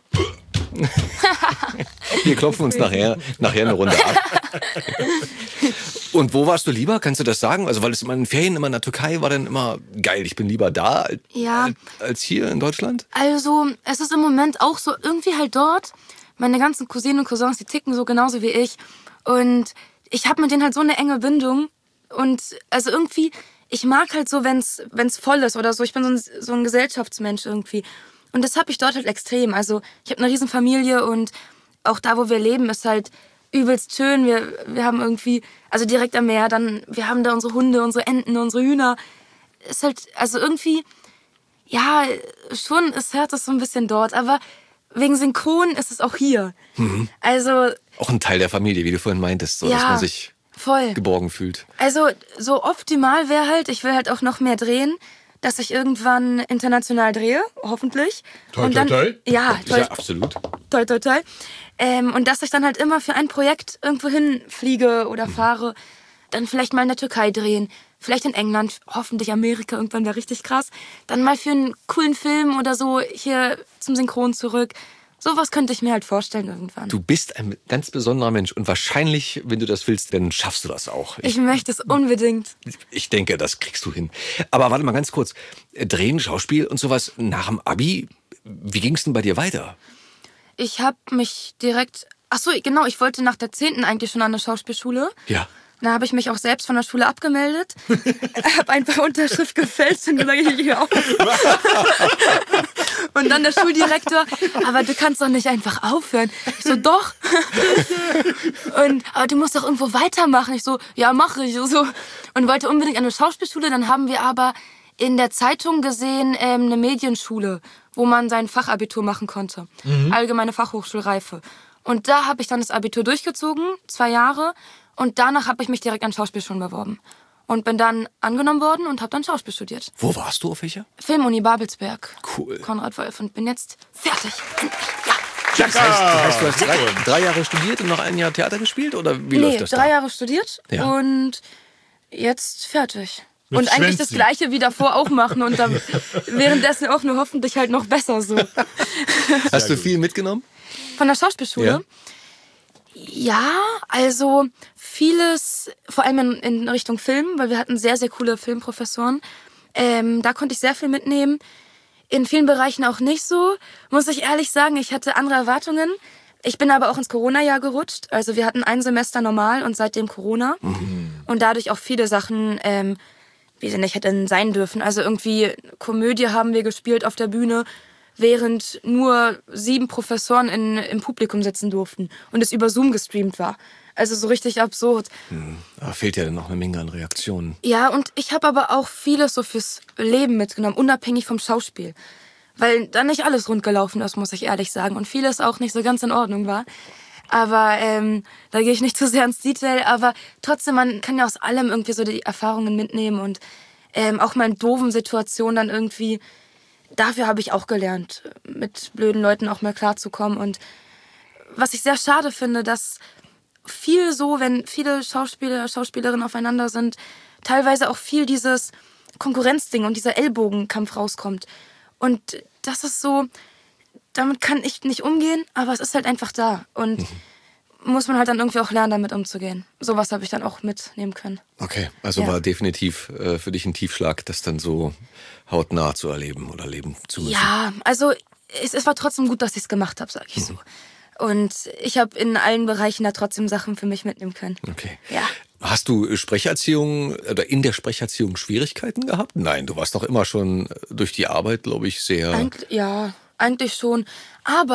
Wir klopfen uns nachher eine Runde ab. Und wo warst du lieber? Kannst du das sagen? Also, weil es immer in den Ferien immer in der Türkei war dann immer geil. Ich bin lieber da als hier in Deutschland. Also, es ist im Moment auch so irgendwie halt dort. Meine ganzen Cousinen und Cousins, die ticken so genauso wie ich. Und ich habe mit denen halt so eine enge Bindung. Und also irgendwie, ich mag halt so, wenn's voll ist oder so. Ich bin so ein Gesellschaftsmensch irgendwie. Und das habe ich dort halt extrem. Also ich habe eine riesen Familie und auch da, wo wir leben, ist halt übelst schön. Wir haben irgendwie, also direkt am Meer, wir haben da unsere Hunde, unsere Enten, unsere Hühner. Ist halt, also irgendwie, ja, schon ist Herz so ein bisschen dort, aber wegen Synchron ist es auch hier. Also auch ein Teil der Familie, wie du vorhin meintest, so, dass man sich voll geborgen fühlt. Also so optimal wäre halt, ich will halt auch noch mehr drehen, dass ich irgendwann international drehe, hoffentlich. Toi, toi, toi. Ja, toi, Ja, absolut. toi, toi, toi. Und dass ich dann halt immer für ein Projekt irgendwo hinfliege oder fahre, dann vielleicht mal in der Türkei drehen, vielleicht in England, hoffentlich Amerika, irgendwann wäre richtig krass. Dann mal für einen coolen Film oder so hier zum Synchron zurück. Sowas könnte ich mir halt vorstellen irgendwann. Du bist ein ganz besonderer Mensch und wahrscheinlich, wenn du das willst, dann schaffst du das auch. Ich möchte es unbedingt. Ich denke, das kriegst du hin. Aber warte mal ganz kurz. Drehen, Schauspiel und sowas nach dem Abi, wie ging es denn bei dir weiter? Ich habe mich direkt... Ach so, genau, ich wollte nach der 10. eigentlich schon an eine Schauspielschule. Ja. Da habe ich mich auch selbst von der Schule abgemeldet, habe einfach Unterschrift gefälscht und gesagt, ich gehe auf. Und dann der Schuldirektor, aber du kannst doch nicht einfach aufhören. Ich so, doch. Aber du musst doch irgendwo weitermachen. Ich so, ja, mache ich. So. Und wollte unbedingt an eine Schauspielschule. Dann haben wir aber in der Zeitung gesehen, eine Medienschule, wo man sein Fachabitur machen konnte. Allgemeine Fachhochschulreife. Und da habe ich dann das Abitur durchgezogen, 2 Jahre. Und danach habe ich mich direkt an Schauspielschulen beworben. Und bin dann angenommen worden und habe dann Schauspiel studiert. Wo warst du, auf welcher? Filmuni Babelsberg. Cool. Konrad Wolf. Und bin jetzt fertig. Ja. Das heißt, du hast 3 Jahre studiert und noch 1 Jahr Theater gespielt? Oder wie läuft das 3 Jahre studiert und jetzt fertig. Und eigentlich das Gleiche wie davor auch machen und dann währenddessen auch nur hoffentlich halt noch besser so. Hast du viel mitgenommen? Von der Schauspielschule? Ja, also vieles, vor allem in Richtung Film, weil wir hatten sehr, sehr coole Filmprofessoren. Da konnte ich sehr viel mitnehmen. In vielen Bereichen auch nicht so. Muss ich ehrlich sagen, ich hatte andere Erwartungen. Ich bin aber auch ins Corona-Jahr gerutscht. Also wir hatten ein Semester normal und seitdem Corona. Und dadurch auch viele Sachen, wie sie nicht hätten sein dürfen. Also irgendwie Komödie haben wir gespielt auf der Bühne, während nur 7 Professoren im Publikum sitzen durften und es über Zoom gestreamt war. Also so richtig absurd. Da fehlt ja dann noch eine Menge an Reaktionen. Ja, und ich habe aber auch vieles so fürs Leben mitgenommen, unabhängig vom Schauspiel. Weil da nicht alles rund gelaufen ist, muss ich ehrlich sagen. Und vieles auch nicht so ganz in Ordnung war. Aber da gehe ich nicht zu sehr ins Detail. Aber trotzdem, man kann ja aus allem irgendwie so die Erfahrungen mitnehmen. Und auch mal in doofen Situationen dann irgendwie... Dafür habe ich auch gelernt, mit blöden Leuten auch mal klarzukommen. Und was ich sehr schade finde, dass wenn viele Schauspieler, Schauspielerinnen aufeinander sind, teilweise auch viel dieses Konkurrenzding und dieser Ellbogenkampf rauskommt. Und das ist so, damit kann ich nicht umgehen, aber es ist halt einfach da. Und muss man halt dann irgendwie auch lernen, damit umzugehen. Sowas habe ich dann auch mitnehmen können. Okay, also war definitiv für dich ein Tiefschlag, das dann so hautnah zu erleben oder leben zu müssen. Ja, also es war trotzdem gut, dass ich es gemacht habe, sag ich so. Und ich habe in allen Bereichen da trotzdem Sachen für mich mitnehmen können. Okay. Ja. Hast du Sprecherziehung oder in der Sprecherziehung Schwierigkeiten gehabt? Nein, du warst doch immer schon durch die Arbeit, glaube ich, sehr... Eigentlich schon. Aber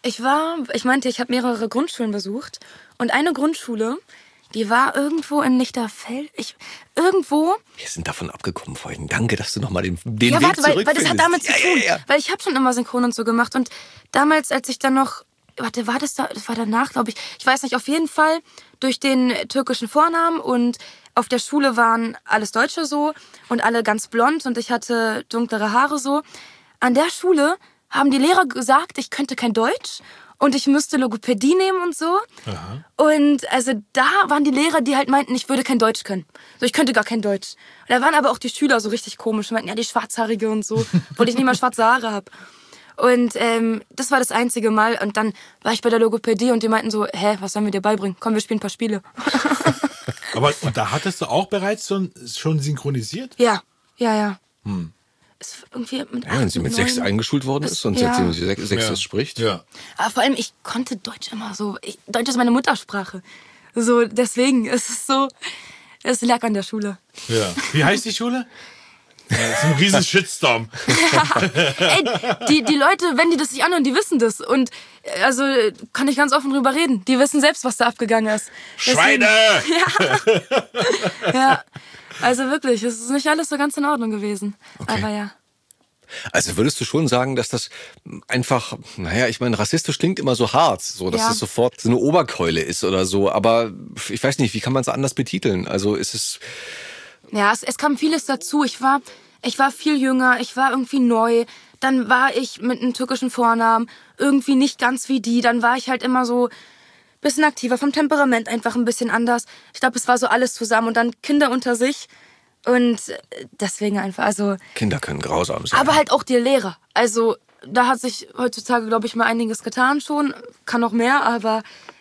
Ich meinte, ich habe mehrere Grundschulen besucht. Und eine Grundschule, die war irgendwo in Lichterfeld. Wir sind davon abgekommen vorhin. Danke, dass du nochmal den ja, Weg warte, zurückfindest. weil das hat damit zu tun. Ja. Weil ich habe schon immer Synchron und so gemacht. Und damals, als ich dann noch... Warte, das war danach, glaube ich. Ich weiß nicht, auf jeden Fall durch den türkischen Vornamen. Und auf der Schule waren alles Deutsche so. Und alle ganz blond. Und ich hatte dunklere Haare so. An der Schule haben die Lehrer gesagt, ich könnte kein Deutsch. Und ich müsste Logopädie nehmen und so. Aha. Und also da waren die Lehrer, die halt meinten, ich würde kein Deutsch können. So, ich könnte gar kein Deutsch. Und da waren aber auch die Schüler so richtig komisch. Die meinten, ja, die Schwarzhaarige und so. Obwohl ich nicht mal schwarze Haare habe. Und das war das einzige Mal. Und dann war ich bei der Logopädie und die meinten so, was sollen wir dir beibringen? Komm, wir spielen ein paar Spiele. Aber und da hattest du auch bereits schon synchronisiert? Ja. Ist irgendwie wenn sie mit 6 eingeschult worden ist und seitdem sie 6 spricht. Ja. Aber vor allem, ich konnte Deutsch immer so. Deutsch ist meine Muttersprache. So, deswegen ist es so, es lag an der Schule. Ja. Wie heißt die Schule? Ja, das ist ein riesen Shitstorm. Ey, die Leute, wenn die das sich anhören, die wissen das. Und also kann ich ganz offen drüber reden. Die wissen selbst, was da abgegangen ist. Schweine! Ja. Also wirklich, es ist nicht alles so ganz in Ordnung gewesen. Okay. Aber ja. Also würdest du schon sagen, dass das einfach, ich meine, rassistisch klingt immer so hart, so dass es sofort so eine Oberkeule ist oder so. Aber ich weiß nicht, wie kann man es anders betiteln? Also ist es... Ja, es kam vieles dazu. Ich war viel jünger, ich war irgendwie neu. Dann war ich mit einem türkischen Vornamen irgendwie nicht ganz wie die. Dann war ich halt immer so ein bisschen aktiver, vom Temperament einfach ein bisschen anders. Ich glaube, es war so alles zusammen. Und dann Kinder unter sich. Und deswegen einfach, also... Kinder können grausam sein. Aber halt auch die Lehrer. Also da hat sich heutzutage, glaube ich, mal einiges getan schon. Kann noch mehr, aber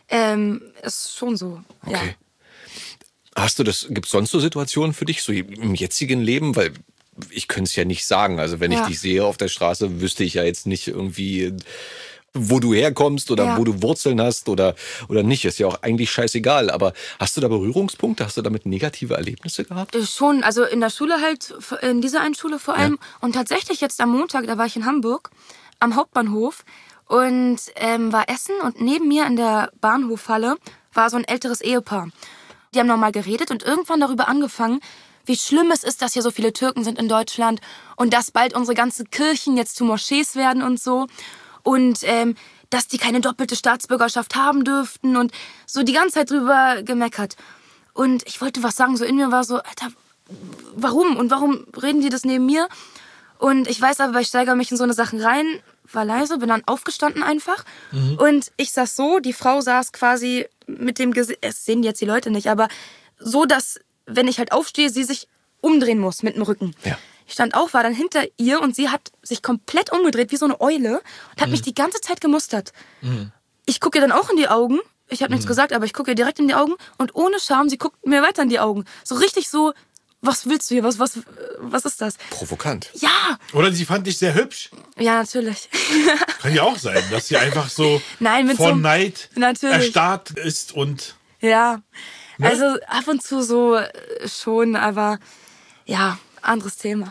ist schon so, ja. Okay. Gibt es sonst so Situationen für dich, so im jetzigen Leben? Weil ich könnte es ja nicht sagen. Also wenn ich dich sehe auf der Straße, wüsste ich ja jetzt nicht irgendwie, wo du herkommst oder wo du Wurzeln hast oder nicht. Ist ja auch eigentlich scheißegal. Aber hast du da Berührungspunkte? Hast du damit negative Erlebnisse gehabt? Schon, also in der Schule halt, in dieser einen Schule vor allem. Ja. Und tatsächlich jetzt am Montag, da war ich in Hamburg, am Hauptbahnhof und war essen. Und neben mir in der Bahnhofhalle war so ein älteres Ehepaar. Die haben nochmal geredet und irgendwann darüber angefangen, wie schlimm es ist, dass hier so viele Türken sind in Deutschland und dass bald unsere ganzen Kirchen jetzt zu Moschees werden und so. Und dass die keine doppelte Staatsbürgerschaft haben dürften und so die ganze Zeit drüber gemeckert. Und ich wollte was sagen, so in mir war so, Alter, warum? Und warum reden die das neben mir? Und ich weiß aber, ich steigere mich in so eine Sachen rein, war leise, bin dann aufgestanden einfach. Mhm. Und ich saß so, die Frau saß quasi mit dem Gesicht, es sehen jetzt die Leute nicht, aber so, dass, wenn ich halt aufstehe, sie sich umdrehen muss mit dem Rücken. Ja. Ich stand auf, war dann hinter ihr und sie hat sich komplett umgedreht, wie so eine Eule und hat mich die ganze Zeit gemustert. Mhm. Ich gucke ihr dann auch in die Augen. Ich habe nichts gesagt, aber ich gucke ihr direkt in die Augen und ohne Scham, sie guckt mir weiter in die Augen. So richtig so, was willst du hier? Was ist das? Provokant. Ja. Oder sie fand dich sehr hübsch. Ja, natürlich. Kann ja auch sein, dass sie einfach so von Neid erstarrt ist und... Ja, ne? Also ab und zu so schon, aber ja, anderes Thema.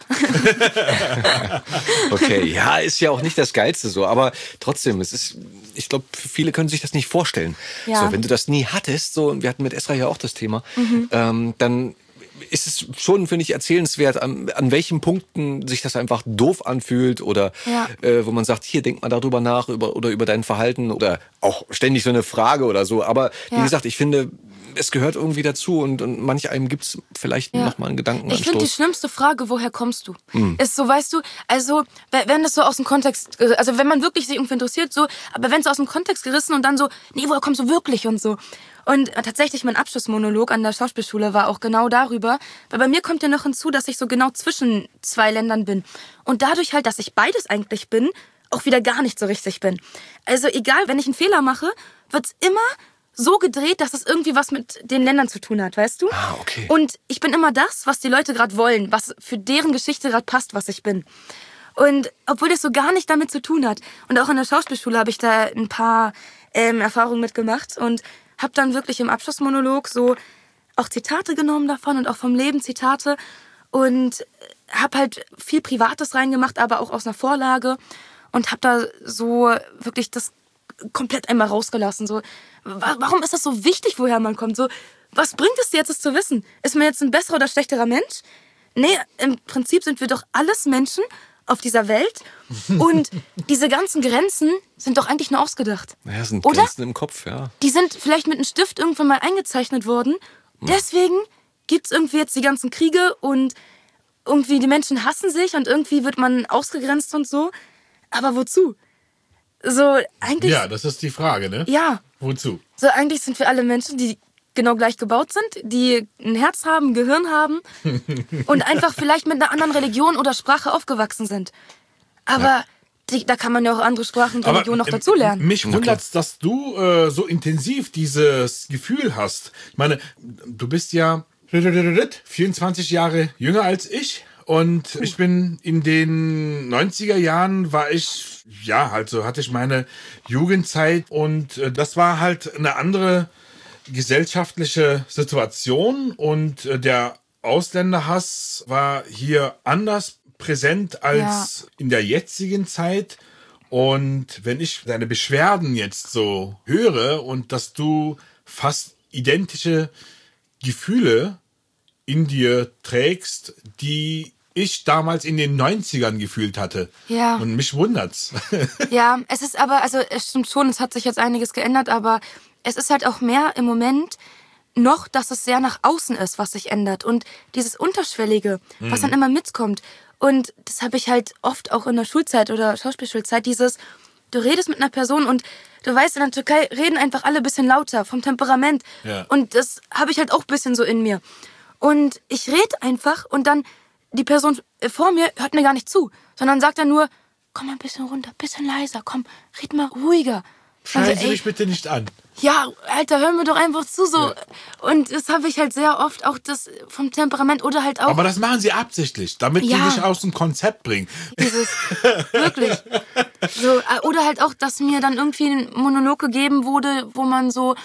Okay, ja, ist ja auch nicht das Geilste so, aber trotzdem, ich glaube, viele können sich das nicht vorstellen. Ja. So, wenn du das nie hattest, so, und wir hatten mit Esra ja auch das Thema, dann ist es schon, finde ich, erzählenswert, an welchen Punkten sich das einfach doof anfühlt oder wo man sagt, hier, denk mal darüber nach oder über dein Verhalten oder auch ständig so eine Frage oder so. Aber wie gesagt, ich finde, es gehört irgendwie dazu und manch einem gibt es vielleicht noch mal einen Gedankenanstoß. Ich finde die schlimmste Frage, woher kommst du? Ist so, weißt du, also wenn das so aus dem Kontext, also wenn man wirklich sich irgendwie interessiert, so, aber wenn es aus dem Kontext gerissen und dann so, nee, woher kommst du wirklich und so. Und tatsächlich mein Abschlussmonolog an der Schauspielschule war auch genau darüber, weil bei mir kommt ja noch hinzu, dass ich so genau zwischen zwei Ländern bin. Und dadurch halt, dass ich beides eigentlich bin, auch wieder gar nicht so richtig bin. Also egal, wenn ich einen Fehler mache, wird's immer so gedreht, dass es irgendwie was mit den Ländern zu tun hat, weißt du? Ah, okay. Und ich bin immer das, was die Leute gerade wollen, was für deren Geschichte gerade passt, was ich bin. Und obwohl das so gar nicht damit zu tun hat. Und auch in der Schauspielschule habe ich da ein paar Erfahrungen mitgemacht und habe dann wirklich im Abschlussmonolog so auch Zitate genommen davon und auch vom Leben Zitate und habe halt viel Privates reingemacht, aber auch aus einer Vorlage und habe da so wirklich das komplett einmal rausgelassen. So, warum ist das so wichtig, woher man kommt? So, was bringt es dir jetzt, das zu wissen? Ist man jetzt ein besserer oder schlechterer Mensch? Nee, im Prinzip sind wir doch alles Menschen auf dieser Welt. Und diese ganzen Grenzen sind doch eigentlich nur ausgedacht. Ja, sind oder? Grenzen im Kopf, ja. Die sind vielleicht mit einem Stift irgendwann mal eingezeichnet worden. Deswegen gibt es irgendwie jetzt die ganzen Kriege und irgendwie die Menschen hassen sich und irgendwie wird man ausgegrenzt und so. Aber wozu? So, eigentlich... Ja, das ist die Frage, ne? Ja. Wozu? So, eigentlich sind wir alle Menschen, die genau gleich gebaut sind, die ein Herz haben, ein Gehirn haben und einfach vielleicht mit einer anderen Religion oder Sprache aufgewachsen sind. Aber da kann man ja auch andere Sprachen und Religionen noch dazulernen. Mich wundert's, dass du so intensiv dieses Gefühl hast. Ich meine, du bist ja 24 Jahre jünger als ich. Und ich bin in den 90er Jahren hatte ich meine Jugendzeit und das war halt eine andere gesellschaftliche Situation und der Ausländerhass war hier anders präsent als in der jetzigen Zeit. Und wenn ich deine Beschwerden jetzt so höre und dass du fast identische Gefühle in dir trägst, die ich damals in den 90ern gefühlt hatte. Ja. Und mich wundert's. Ja, es ist aber, also es stimmt schon, es hat sich jetzt einiges geändert, aber es ist halt auch mehr im Moment noch, dass es sehr nach außen ist, was sich ändert. Und dieses Unterschwellige, was dann immer mitkommt. Und das habe ich halt oft auch in der Schulzeit oder Schauspielschulzeit, du redest mit einer Person und du weißt, in der Türkei reden einfach alle ein bisschen lauter, vom Temperament. Ja. Und das habe ich halt auch ein bisschen so in mir. Und ich rede einfach und dann die Person vor mir hört mir gar nicht zu, sondern sagt dann nur, komm ein bisschen runter, bisschen leiser, komm, red mal ruhiger. Schreien Sie mich bitte nicht an. Ja, Alter, hör mir doch einfach zu so. Ja. Und das habe ich halt sehr oft, auch das vom Temperament oder halt auch... Aber das machen sie absichtlich, damit die dich aus dem Konzept bringen. Wirklich. So, oder halt auch, dass mir dann irgendwie ein Monolog gegeben wurde, wo man so,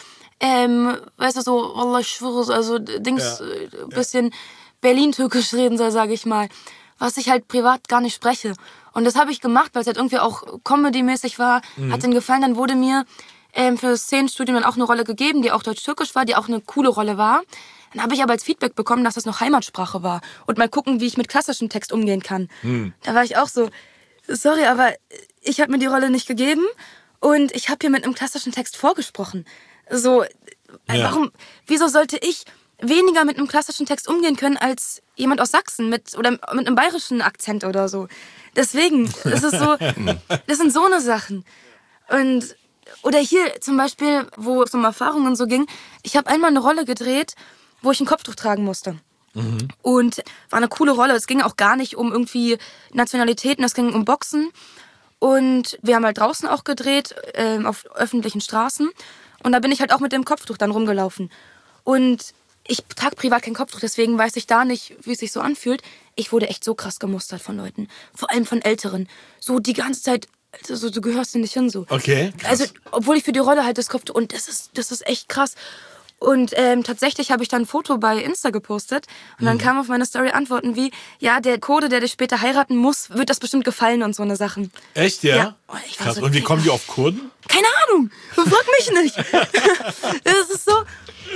weißt du, so, Wallah, ich schwöre, also bisschen Berlin-Türkisch reden soll, sage ich mal. Was ich halt privat gar nicht spreche. Und das habe ich gemacht, weil es halt irgendwie auch Comedy-mäßig war. Hat denen gefallen, dann wurde mir... für das Szenenstudium dann auch eine Rolle gegeben, die auch deutsch-türkisch war, die auch eine coole Rolle war. Dann habe ich aber als Feedback bekommen, dass das noch Heimatsprache war. Und mal gucken, wie ich mit klassischem Text umgehen kann. Da war ich auch so, sorry, aber ich habe mir die Rolle nicht gegeben und ich habe hier mit einem klassischen Text vorgesprochen. So, wieso sollte ich weniger mit einem klassischen Text umgehen können als jemand aus Sachsen oder mit einem bayerischen Akzent oder so. Deswegen, das sind so eine Sachen. Und oder hier zum Beispiel, wo es um Erfahrungen so ging. Ich habe einmal eine Rolle gedreht, wo ich ein Kopftuch tragen musste. Und war eine coole Rolle. Es ging auch gar nicht um irgendwie Nationalitäten, es ging um Boxen. Und wir haben halt draußen auch gedreht, auf öffentlichen Straßen. Und da bin ich halt auch mit dem Kopftuch dann rumgelaufen. Und ich trage privat kein Kopftuch, deswegen weiß ich da nicht, wie es sich so anfühlt. Ich wurde echt so krass gemustert von Leuten. Vor allem von Älteren. So die ganze Zeit... Also, du gehörst dir nicht hin so. Okay, krass. Also, obwohl ich für die Rolle halt das Kopftuch... Und das ist echt krass. Und tatsächlich habe ich dann ein Foto bei Insta gepostet. Und dann kam auf meine Story Antworten wie, ja, der Code, der dich später heiraten muss, wird das bestimmt gefallen und so eine Sachen. Echt, ja? Ja. Krass. So, und wie kommen die auf Kurden? Keine Ahnung. Frag mich nicht. Das ist so...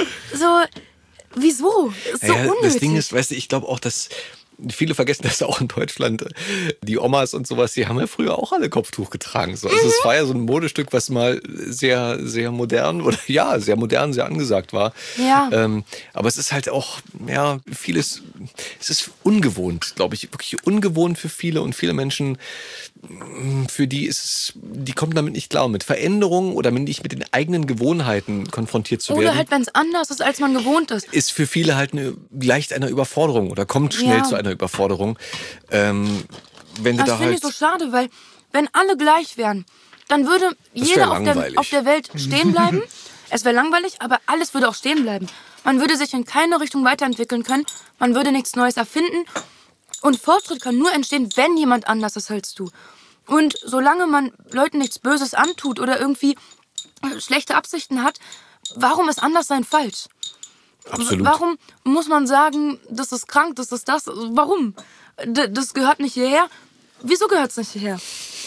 Wieso? Das ist so unnötig. Das Ding ist, weißt du, ich glaube auch, dass... Viele vergessen das auch in Deutschland. Die Omas und sowas, die haben ja früher auch alle Kopftuch getragen. So. Also es war ja so ein Modestück, was mal sehr, sehr modern sehr modern, sehr angesagt war. Ja. Aber es ist halt auch, vieles, es ist ungewohnt, glaube ich, wirklich ungewohnt für viele und viele Menschen, für die die kommen damit nicht klar, mit Veränderungen oder nicht mit den eigenen Gewohnheiten konfrontiert zu werden. Oder halt, wenn es anders ist, als man gewohnt ist. Ist für viele halt leicht einer Überforderung oder kommt schnell zu einer Überforderung. Wenn du das da finde ich so schade, weil wenn alle gleich wären, dann würde jeder auf der Welt stehen bleiben. Es wäre langweilig, aber alles würde auch stehen bleiben. Man würde sich in keine Richtung weiterentwickeln können. Man würde nichts Neues erfinden. Und Fortschritt kann nur entstehen, wenn jemand anders ist als du. Und solange man Leuten nichts Böses antut oder irgendwie schlechte Absichten hat, warum ist Anderssein falsch? Absolut. Warum muss man sagen, das ist krank, das ist das? Warum? Das gehört nicht hierher. Wieso gehört es nicht hierher?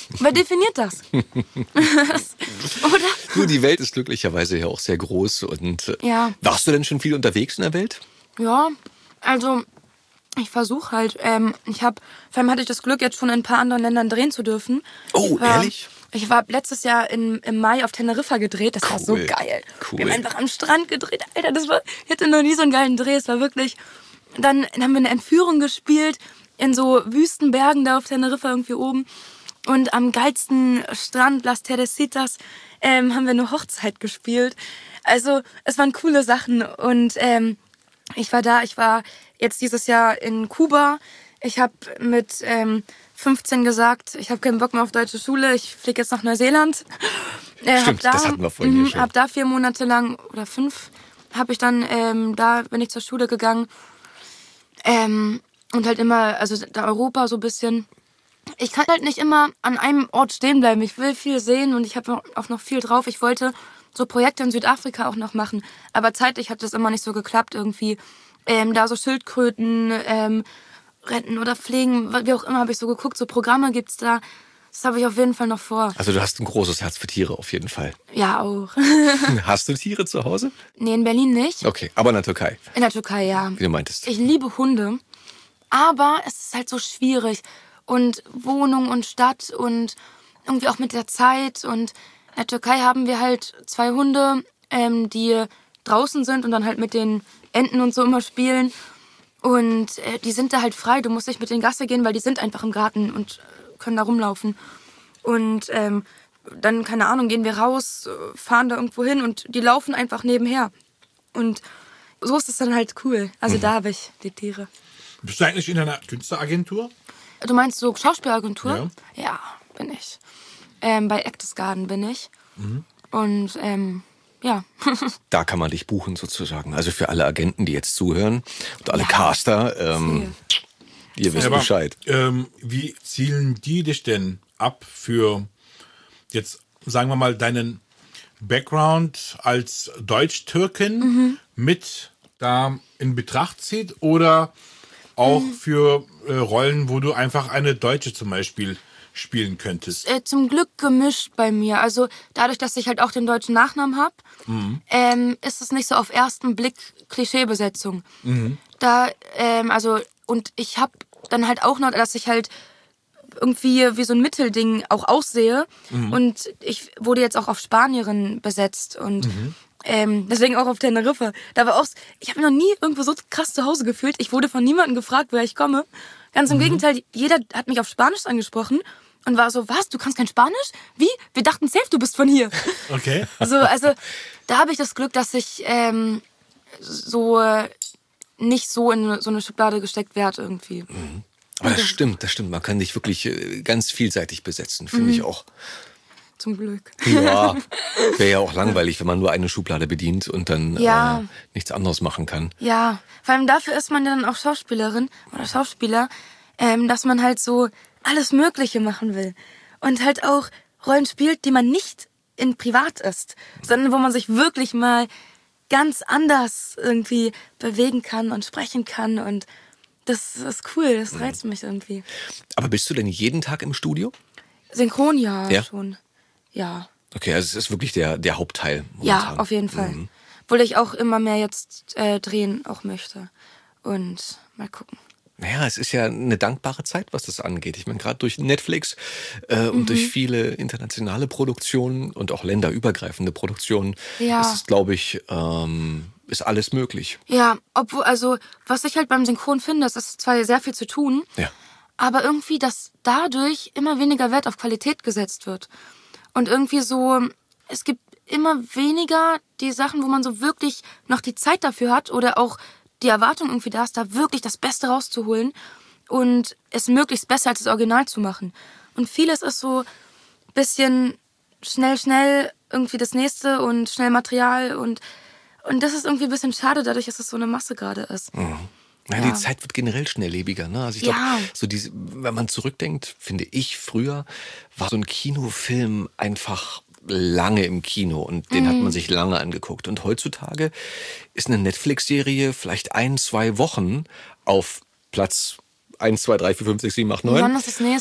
Wer definiert das? Oder? Du, die Welt ist glücklicherweise ja auch sehr groß. Und Ja. warst du denn schon viel unterwegs in der Welt? Ja, also ich versuche halt. Vor allem hatte ich das Glück, jetzt schon in ein paar anderen Ländern drehen zu dürfen. Oh, ehrlich? Ich war letztes Jahr im Mai auf Teneriffa gedreht. Das war so geil. Cool. Wir haben einfach am Strand gedreht. Alter, ich hatte noch nie so einen geilen Dreh. Es war wirklich... Dann haben wir eine Entführung gespielt in so Wüstenbergen da auf Teneriffa irgendwie oben. Und am geilsten Strand Las Teresitas haben wir eine Hochzeit gespielt. Also es waren coole Sachen. Und ich war jetzt dieses Jahr in Kuba. Ich habe mit 15 gesagt, ich habe keinen Bock mehr auf deutsche Schule, ich fliege jetzt nach Neuseeland. Stimmt, das hatten wir vorhin hier schon. Hab da 4 Monate lang, oder 5, habe ich dann, da bin ich zur Schule gegangen. Und halt immer, also da Europa so ein bisschen. Ich kann halt nicht immer an einem Ort stehen bleiben. Ich will viel sehen und ich habe auch noch viel drauf. Ich wollte so Projekte in Südafrika auch noch machen. Aber zeitlich hat das immer nicht so geklappt irgendwie. Da so Schildkröten retten oder pflegen, wie auch immer, habe ich so geguckt. So Programme gibt's da. Das habe ich auf jeden Fall noch vor. Also du hast ein großes Herz für Tiere auf jeden Fall. Ja, auch. Hast du Tiere zu Hause? Nee, in Berlin nicht. Okay, aber in der Türkei, In der Türkei, ja. wie du meintest. Ich liebe Hunde, aber es ist halt so schwierig. Und Wohnung und Stadt und irgendwie auch mit der Zeit. Und in der Türkei haben wir halt 2 Hunde, die draußen sind und dann halt mit den Enten und so immer spielen. Und die sind da halt frei. Du musst nicht mit denen Gasse gehen, weil die sind einfach im Garten und können da rumlaufen. Und dann, keine Ahnung, gehen wir raus, fahren da irgendwo hin und die laufen einfach nebenher. Und so ist es dann halt cool. Also da habe ich die Tiere. Bist du eigentlich in einer Künstleragentur? Du meinst so Schauspielagentur? Ja. Ja, bin ich. Bei Actors Garden bin ich. Und ja. Da kann man dich buchen sozusagen. Also für alle Agenten, die jetzt zuhören und alle Caster, ihr wisst Bescheid. Wie zielen die dich denn ab für jetzt, sagen wir mal, deinen Background als Deutsch-Türkin mit da in Betracht zieht oder auch für Rollen, wo du einfach eine Deutsche zum Beispiel spielen könntest? Zum Glück gemischt bei mir. Also dadurch, dass ich halt auch den deutschen Nachnamen habe, ist es nicht so auf ersten Blick Klischeebesetzung. Da, und ich habe dann halt auch noch, dass ich halt irgendwie wie so ein Mittelding auch aussehe. Und ich wurde jetzt auch auf Spanierin besetzt und deswegen auch auf Teneriffa. Da war auch, ich habe mich noch nie irgendwo so krass zu Hause gefühlt. Ich wurde von niemandem gefragt, woher ich komme. Ganz im Gegenteil, jeder hat mich auf Spanisch angesprochen und war so, was, du kannst kein Spanisch? Wie? Wir dachten safe, du bist von hier. Okay. So, also da habe ich das Glück, dass ich nicht so in so eine Schublade gesteckt werde irgendwie. Aber das stimmt. Man kann dich wirklich ganz vielseitig besetzen, finde ich auch. Zum Glück. Ja, wäre ja auch langweilig, wenn man nur eine Schublade bedient und dann nichts anderes machen kann. Ja, vor allem dafür ist man ja dann auch Schauspielerin oder Schauspieler, dass man halt so alles Mögliche machen will. Und halt auch Rollen spielt, die man nicht in privat ist, sondern wo man sich wirklich mal ganz anders irgendwie bewegen kann und sprechen kann. Und das ist cool, das reizt mich irgendwie. Aber bist du denn jeden Tag im Studio? Synchron ja schon. Ja. Okay, also es ist wirklich der Hauptteil momentan. Ja, auf jeden Fall. Obwohl ich auch immer mehr jetzt drehen auch möchte. Und mal gucken. Naja, es ist ja eine dankbare Zeit, was das angeht. Ich meine, gerade durch Netflix und durch viele internationale Produktionen und auch länderübergreifende Produktionen ist es, glaube ich, ist alles möglich. Ja, obwohl, also, was ich halt beim Synchron finde, es ist zwar sehr viel zu tun, aber irgendwie, dass dadurch immer weniger Wert auf Qualität gesetzt wird. Und irgendwie so, es gibt immer weniger die Sachen, wo man so wirklich noch die Zeit dafür hat oder auch die Erwartung irgendwie da ist, da wirklich das Beste rauszuholen und es möglichst besser als das Original zu machen. Und vieles ist so ein bisschen schnell irgendwie das Nächste und schnell Material und das ist irgendwie ein bisschen schade, dadurch, dass es so eine Masse gerade ist. Ja, die Zeit wird generell schnelllebiger. Ne? Also ich glaube, so wenn man zurückdenkt, finde ich, früher war so ein Kinofilm einfach lange im Kino und den hat man sich lange angeguckt. Und heutzutage ist eine Netflix-Serie vielleicht 1-2 Wochen auf Platz 1, 2, 3, 4, 5, 6, 7, 8, 9. Und dann ist das Nächste.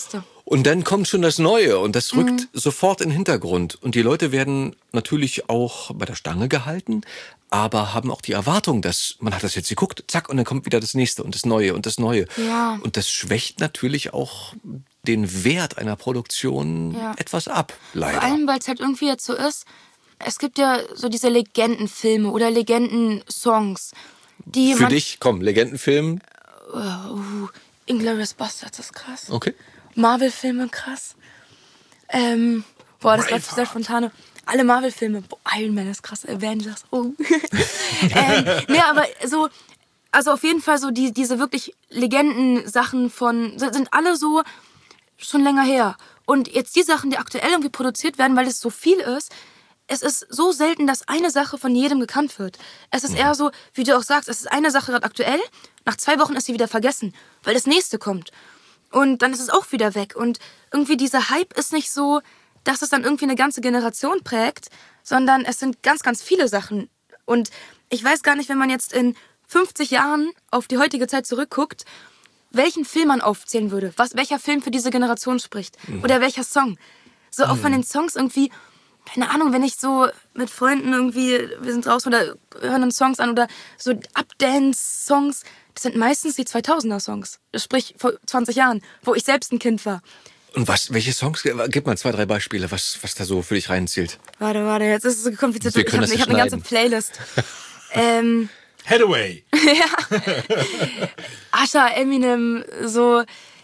Und dann kommt schon das Neue und das rückt sofort in den Hintergrund. Und die Leute werden natürlich auch bei der Stange gehalten, aber haben auch die Erwartung, dass man hat das jetzt geguckt, zack, und dann kommt wieder das Nächste und das Neue und das Neue. Ja. Und das schwächt natürlich auch den Wert einer Produktion etwas ab, leider. Vor allem, weil es halt irgendwie jetzt so ist, es gibt ja so diese Legendenfilme oder Legendensongs, die Für dich, komm, Legendenfilm. Inglourious Basterds ist krass. Okay. Marvel-Filme krass. Das war sehr spontan. Alle Marvel-Filme. Iron Man ist krass. Avengers. Oh. Aber so, also auf jeden Fall so diese wirklich Legenden-Sachen sind alle so schon länger her. Und jetzt die Sachen, die aktuell irgendwie produziert werden, weil es so viel ist, es ist so selten, dass eine Sache von jedem gekannt wird. Es ist eher so, wie du auch sagst, es ist eine Sache gerade aktuell, nach 2 Wochen ist sie wieder vergessen, weil das nächste kommt. Und dann ist es auch wieder weg. Und irgendwie dieser Hype ist nicht so, dass es dann irgendwie eine ganze Generation prägt, sondern es sind ganz, ganz viele Sachen. Und ich weiß gar nicht, wenn man jetzt in 50 Jahren auf die heutige Zeit zurückguckt, welchen Film man aufzählen würde, welcher Film für diese Generation spricht oder welcher Song. So auch von den Songs irgendwie, keine Ahnung, wenn ich so mit Freunden irgendwie, wir sind draußen oder hören uns Songs an oder so Updance-Songs, das sind meistens die 2000er-Songs. Sprich, vor 20 Jahren, wo ich selbst ein Kind war. Und welche Songs, gib mal 2, 3 Beispiele, was da so für dich reinzählt. Warte, jetzt ist es so kompliziert. Ich habe eine ganze Playlist. Hathaway. Ja. Usher, Eminem, so,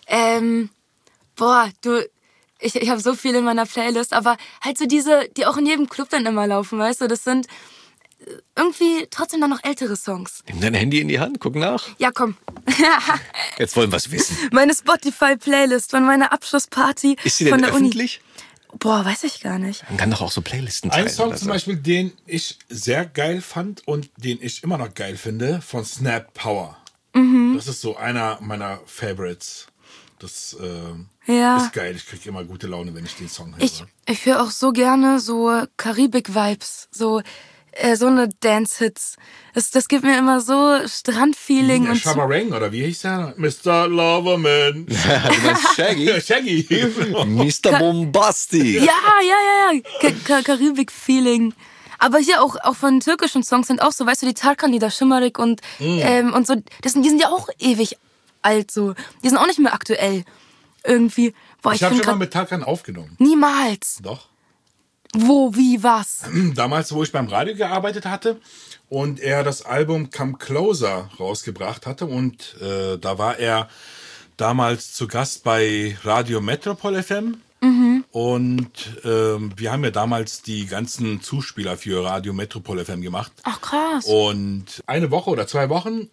ich habe so viel in meiner Playlist, aber halt so diese, die auch in jedem Club dann immer laufen, weißt du, das sind irgendwie trotzdem dann noch ältere Songs. Nimm dein Handy in die Hand, guck nach. Ja, komm. Jetzt wollen wir es wissen. Meine Spotify-Playlist von meiner Abschlussparty Ist sie denn von der öffentlich? Uni. Weiß ich gar nicht. Man kann doch auch so Playlisten teilen. Ein Song oder zum so. Beispiel, den ich sehr geil fand und den ich immer noch geil finde, von Snap Power. Das ist so einer meiner Favorites. Das ist geil. Ich kriege immer gute Laune, wenn ich den Song höre. Ich höre auch so gerne so Karibik-Vibes, so eine Dance-Hits. Das gibt mir immer so Strandfeeling. Der Shabarang, oder wie hieß der? Mr. Loverman. Du meinst Shaggy? Shaggy. Mr. Bombastic. Ja. Karibik-Feeling. Aber hier auch von türkischen Songs sind auch so, weißt du, die Tarkan-Lieder, Schimmerik und so, die sind ja auch ewig alt so. Die sind auch nicht mehr aktuell. Irgendwie. Boah, Ich habe schon mal mit Tarkan aufgenommen. Niemals. Doch. Wo, wie, was? Damals, wo ich beim Radio gearbeitet hatte und er das Album Come Closer rausgebracht hatte und da war er damals zu Gast bei Radio Metropol FM und wir haben ja damals die ganzen Zuspieler für Radio Metropol FM gemacht. Ach, krass. Und eine Woche oder 2 Wochen,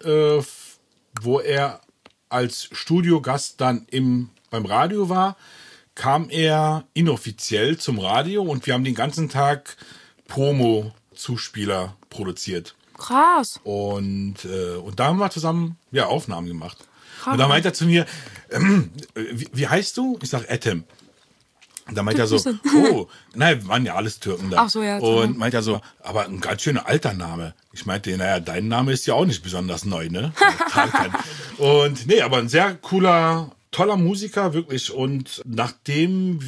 wo er als Studiogast dann beim Radio war, kam er inoffiziell zum Radio und wir haben den ganzen Tag Promo-Zuspieler produziert. Krass. Und da haben wir zusammen Aufnahmen gemacht. Krass. Und da meint er zu mir, wie heißt du? Ich sag Ethem. Und da meint er so, nein, waren ja alles Türken da. Ach so, ja. Und meint er so, aber ein ganz schöner alter Name. Ich meinte, naja, dein Name ist ja auch nicht besonders neu, ne? Und nee, aber ein sehr toller Musiker, wirklich. Und nachdem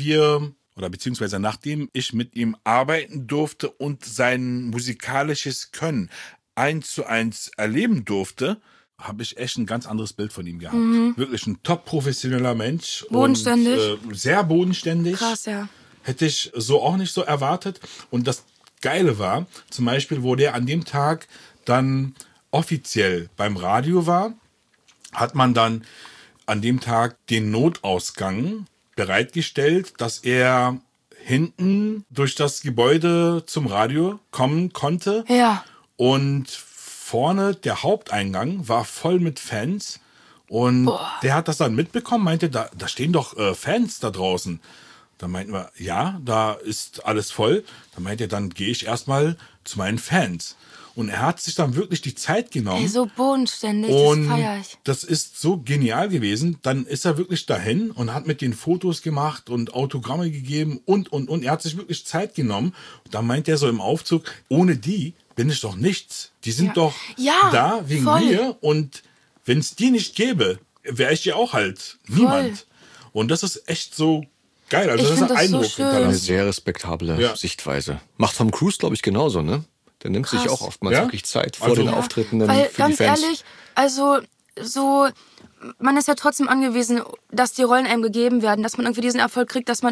ich mit ihm arbeiten durfte und sein musikalisches Können 1:1 erleben durfte, habe ich echt ein ganz anderes Bild von ihm gehabt. Wirklich ein top professioneller Mensch. Bodenständig. Und, sehr bodenständig. Krass, ja. Hätte ich so auch nicht so erwartet. Und das Geile war, zum Beispiel, wo der an dem Tag dann offiziell beim Radio war, hat man dann an dem Tag den Notausgang bereitgestellt, dass er hinten durch das Gebäude zum Radio kommen konnte. Ja. Und vorne der Haupteingang war voll mit Fans. Und der hat das dann mitbekommen, meinte, da stehen doch Fans da draußen. Da meinten wir, ja, da ist alles voll. Da meinte er, dann gehe ich erstmal zu meinen Fans. Und er hat sich dann wirklich die Zeit genommen. Ey, so bodenständig, und das feiere ich. das ist so genial gewesen. Dann ist er wirklich dahin und hat mit den Fotos gemacht und Autogramme gegeben und. Er hat sich wirklich Zeit genommen. Und dann meint er so im Aufzug, ohne die bin ich doch nichts. Die sind doch da wegen mir. Und wenn es die nicht gäbe, wäre ich ja auch halt niemand. Und das ist echt so geil. Also Ich das ist find ein das so Eindruck schön. Eine hinterlassen. sehr respektable Ja. Sichtweise. Macht Tom Cruise, glaube ich, genauso, ne? Der nimmt sich Krass. auch oftmals Ja? wirklich Zeit vor Also- den Ja. Auftritten dann Weil, für ganz die Fans. ehrlich, also so, man ist ja trotzdem angewiesen, dass die Rollen einem gegeben werden, dass man irgendwie diesen Erfolg kriegt, dass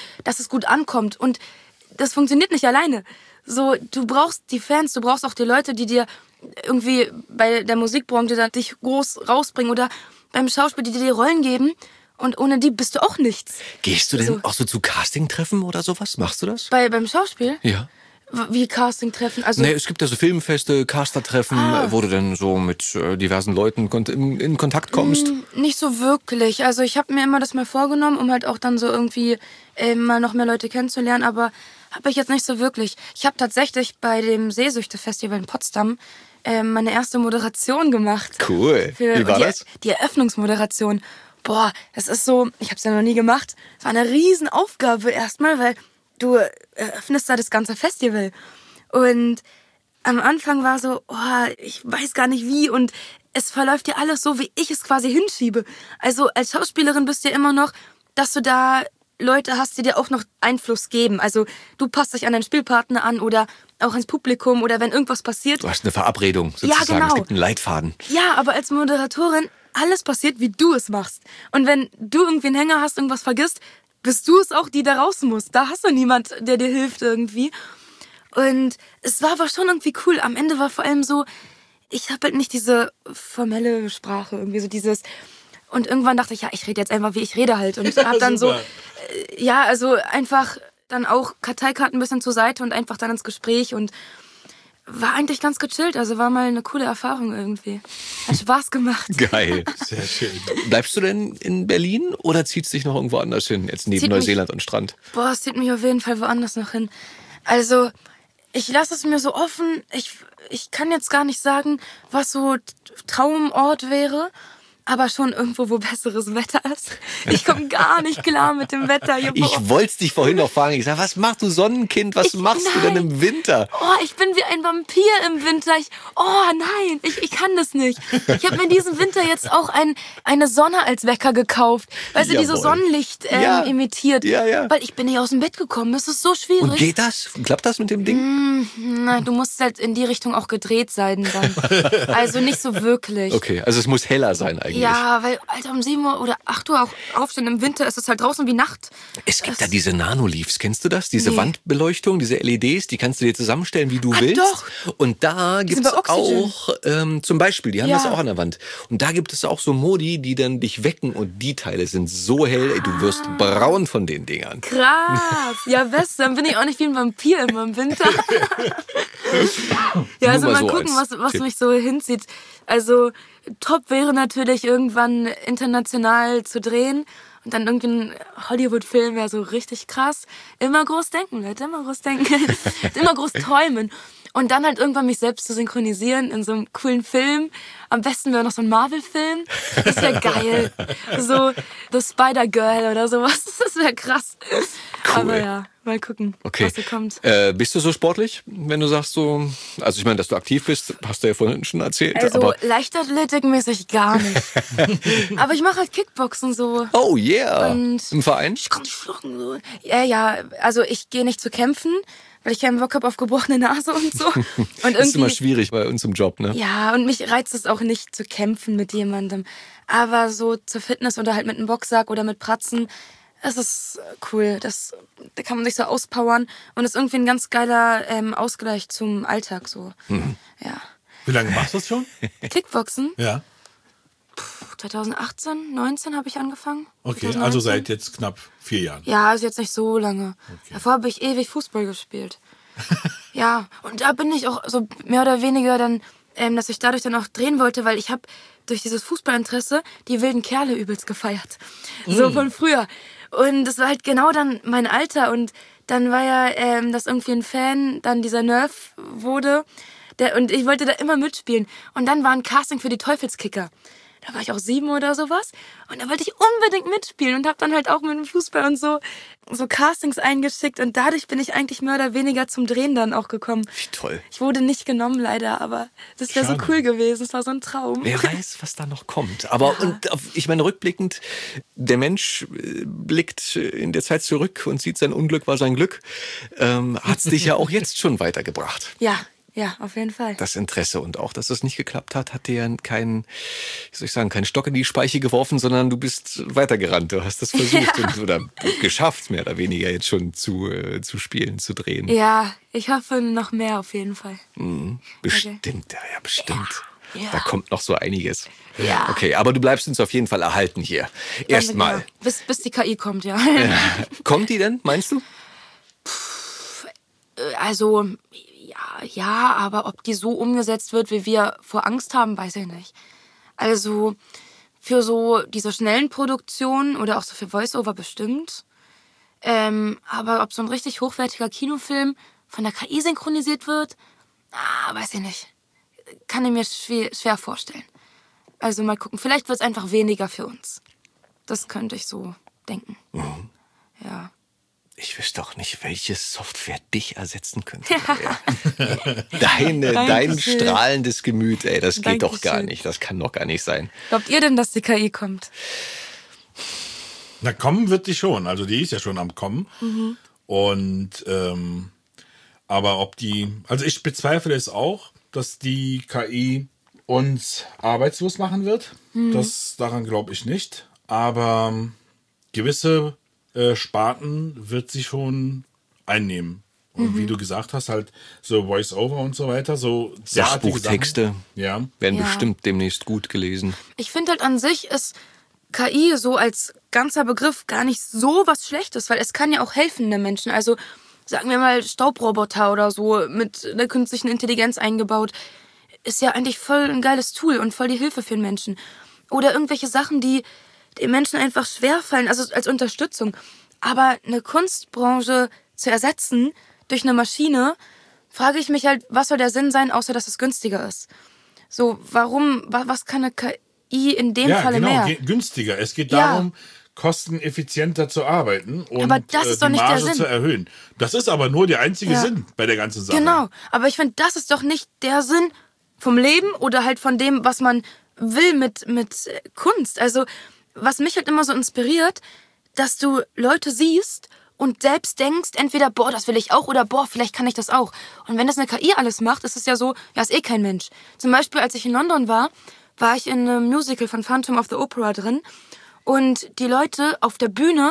es gut ankommt. Und das funktioniert nicht alleine. So, du brauchst die Fans, du brauchst auch die Leute, die dir irgendwie bei der Musikbranche dann dich groß rausbringen oder beim Schauspiel, die dir die Rollen geben. Und ohne die bist du auch nichts. Gehst du denn So. auch so zu Casting-Treffen oder sowas? Machst du das? Beim Schauspiel? Ja. Wie Casting-Treffen? Also, Nee, es gibt ja so Filmfeste, Caster-Treffen, wo du dann so mit diversen Leuten in Kontakt kommst. Nicht so wirklich. Also ich habe mir immer das mal vorgenommen, um halt auch dann so irgendwie mal noch mehr Leute kennenzulernen, aber habe ich jetzt nicht so wirklich. Ich habe tatsächlich bei dem Seesüchte-Festival in Potsdam meine erste Moderation gemacht. Cool. Wie war das? Die Eröffnungsmoderation. Boah, das ist so, ich habe es ja noch nie gemacht. Es war eine Riesenaufgabe erstmal, weil du eröffnest da das ganze Festival. Und am Anfang war so, ich weiß gar nicht wie und es verläuft ja alles so, wie ich es quasi hinschiebe. Also als Schauspielerin bist du ja immer noch, dass du da Leute hast, die dir auch noch Einfluss geben. Also du passt dich an deinen Spielpartner an oder auch ans Publikum oder wenn irgendwas passiert. Du hast eine Verabredung sozusagen. Ja, genau. Es gibt einen Leitfaden. Ja, aber als Moderatorin, alles passiert, wie du es machst. Und wenn du irgendwie einen Hänger hast, irgendwas vergisst, bist du es auch, die da raus muss. Da hast du niemand, der dir hilft irgendwie. Und es war aber schon irgendwie cool. Am Ende war vor allem so, ich habe halt nicht diese formelle Sprache, irgendwie so dieses... Und irgendwann dachte ich, ja, ich rede jetzt einfach, wie ich rede halt. Und habe dann so, Super. also einfach dann auch Karteikarten ein bisschen zur Seite und einfach dann ins Gespräch und war eigentlich ganz gechillt. Also war mal eine coole Erfahrung irgendwie. Hat Spaß gemacht. Geil. Sehr schön. Bleibst du denn in Berlin oder ziehst du dich noch irgendwo anders hin? Jetzt neben Zieht mich- Neuseeland und Strand. Boah, es zieht mich auf jeden Fall woanders noch hin. Also, ich lasse es mir so offen. Ich kann jetzt gar nicht sagen, was so Traumort wäre. Aber schon irgendwo, wo besseres Wetter ist. Ich komme gar nicht klar mit dem Wetter hier. Ich wollte dich vorhin noch fragen. Ich sag, was machst du Sonnenkind? Was machst du denn im Winter? Oh, ich bin wie ein Vampir im Winter. Nein, ich kann das nicht. Ich habe mir diesen Winter jetzt auch eine Sonne als Wecker gekauft. Weißt du, die so Jawohl. Sonnenlicht Ja. imitiert. Ja. Weil ich bin nicht aus dem Bett gekommen. Das ist so schwierig. Und geht das? Klappt das mit dem Ding? Nein, du musst halt in die Richtung auch gedreht sein dann. Also nicht so wirklich. Okay, also es muss heller sein eigentlich. Ja, weil, Alter, um 7 Uhr oder 8 Uhr auch aufstehen im Winter ist es halt draußen wie Nacht. Es gibt da diese Nanoleafs, kennst du das? Diese Wandbeleuchtung, diese LEDs, die kannst du dir zusammenstellen, wie du willst. doch. Und da gibt sind es bei Oxygen. auch, zum Beispiel, die haben Ja. das auch an der Wand. Und da gibt es auch so Modi, die dann dich wecken. Und die Teile sind so hell, ey, du wirst braun von den Dingern. Krass. Ja, best, dann bin ich auch nicht wie ein Vampir immer im Winter. Ja, also Nur mal mal so gucken, als was Tipp. mich so hinzieht. Also top wäre natürlich irgendwann international zu drehen. Und dann irgendwie ein Hollywood-Film wäre so richtig krass. Immer groß denken, Leute, immer groß denken. Immer groß träumen. Und dann halt irgendwann mich selbst zu synchronisieren in so einem coolen Film. Am besten wäre noch so ein Marvel-Film. Das wäre geil. So The Spider-Girl oder sowas. Das wäre krass. Aber ja, mal gucken, Okay. was so kommt. Bist du so sportlich, wenn du sagst so, also ich meine, dass du aktiv bist, hast du ja vorhin schon erzählt. Also aber Leichtathletikmäßig gar nicht. Aber ich mache halt Kickboxen so. oh yeah, Und im Verein? ich kann nicht schlucken. So. Ja, also ich gehe nicht zu kämpfen, weil ich keinen Bock habe auf gebrochene Nase und so. Und Das ist immer irgendwie, schwierig bei uns im Job, ne? ja, und mich reizt es auch nicht zu kämpfen mit jemandem. Aber so zur Fitness oder halt mit einem Boxsack oder mit Pratzen, das ist cool. Da kann man sich so auspowern und ist irgendwie ein ganz geiler Ausgleich zum Alltag so. Ja. Wie lange machst du das schon? Kickboxen, Ja. 2018, 19 habe ich angefangen. Okay, 2019. also seit jetzt knapp 4 Jahren. Ja, also jetzt nicht so lange. Davor habe ich ewig Fußball gespielt. Ja, und da bin ich auch so mehr oder weniger dann, dass ich dadurch dann auch drehen wollte, weil ich habe durch dieses Fußballinteresse die wilden Kerle übelst gefeiert. So von früher. Und das war halt genau dann mein Alter. Und dann war ja, dass irgendwie ein Fan dann dieser Nerf wurde. Und ich wollte da immer mitspielen. Und dann war ein Casting für die Teufelskicker. da war ich auch 7 oder sowas. Und da wollte ich unbedingt mitspielen und habe dann halt auch mit dem Fußball und so Castings eingeschickt. Und dadurch bin ich eigentlich mehr oder weniger zum Drehen dann auch gekommen. Wie toll. Ich wurde nicht genommen, leider, aber das wäre so cool gewesen. Es war so ein Traum. Wer weiß, was da noch kommt. Aber und ich meine, rückblickend, der Mensch blickt in der Zeit zurück und sieht, sein Unglück war sein Glück. Hat es dich ja auch jetzt schon weitergebracht. Ja, auf jeden Fall. Das Interesse und auch, dass es nicht geklappt hat dir ja keinen Stock in die Speiche geworfen, sondern du bist weitergerannt. Du hast das versucht oder geschafft, mehr oder weniger jetzt schon zu spielen, zu drehen. Ja, ich hoffe noch mehr auf jeden Fall. Bestimmt, ja, bestimmt. Ja. Da kommt noch so einiges. Ja. Okay, aber du bleibst uns auf jeden Fall erhalten hier. Erstmal. Genau. Bis die KI kommt, ja. Kommt die denn, meinst du? Also, ja, aber ob die so umgesetzt wird, wie wir vor Angst haben, weiß ich nicht. Also, für so diese schnellen Produktionen oder auch so für Voice-Over bestimmt. Aber ob so ein richtig hochwertiger Kinofilm von der KI synchronisiert wird, weiß ich nicht. Kann ich mir schwer vorstellen. Also mal gucken, vielleicht wird es einfach weniger für uns. Das könnte ich so denken. Mhm. Ja. Ich wüsste doch nicht, welche Software dich ersetzen könnte. Dein strahlendes Gemüt, das geht doch gar nicht. Das kann doch gar nicht sein. Glaubt ihr denn, dass die KI kommt? Na, kommen wird die schon. Also die ist ja schon am Kommen. Und aber also ich bezweifle es auch, dass die KI uns arbeitslos machen wird. Daran glaube ich nicht. Aber gewisse Sparten wird sie schon einnehmen. Und wie du gesagt hast, halt so Voice-Over und so weiter, so Sachbuchtexte werden bestimmt demnächst gut gelesen. Ich finde halt an sich ist KI so als ganzer Begriff gar nicht so was Schlechtes, weil es kann ja auch helfen den Menschen. Also sagen wir mal Staubroboter oder so mit einer künstlichen Intelligenz eingebaut, ist ja eigentlich voll ein geiles Tool und voll die Hilfe für den Menschen. Oder irgendwelche Sachen, die den Menschen einfach schwerfallen, also als Unterstützung. Aber eine Kunstbranche zu ersetzen durch eine Maschine, frage ich mich halt, was soll der Sinn sein, außer dass es günstiger ist? So, was kann eine KI in dem Falle mehr? Ja, genau, günstiger. Es geht darum, kosteneffizienter zu arbeiten und aber das ist doch die nicht Marge der Sinn. zu erhöhen. Das ist aber nur der einzige Sinn bei der ganzen Sache. Genau, aber ich finde, das ist doch nicht der Sinn vom Leben oder halt von dem, was man will mit Kunst. Also was mich halt immer so inspiriert, dass du Leute siehst und selbst denkst, entweder, boah, das will ich auch oder boah, vielleicht kann ich das auch. Und wenn das eine KI alles macht, ist es ja so, ja, ist eh kein Mensch. Zum Beispiel, als ich in London war ich in einem Musical von Phantom of the Opera drin und die Leute auf der Bühne,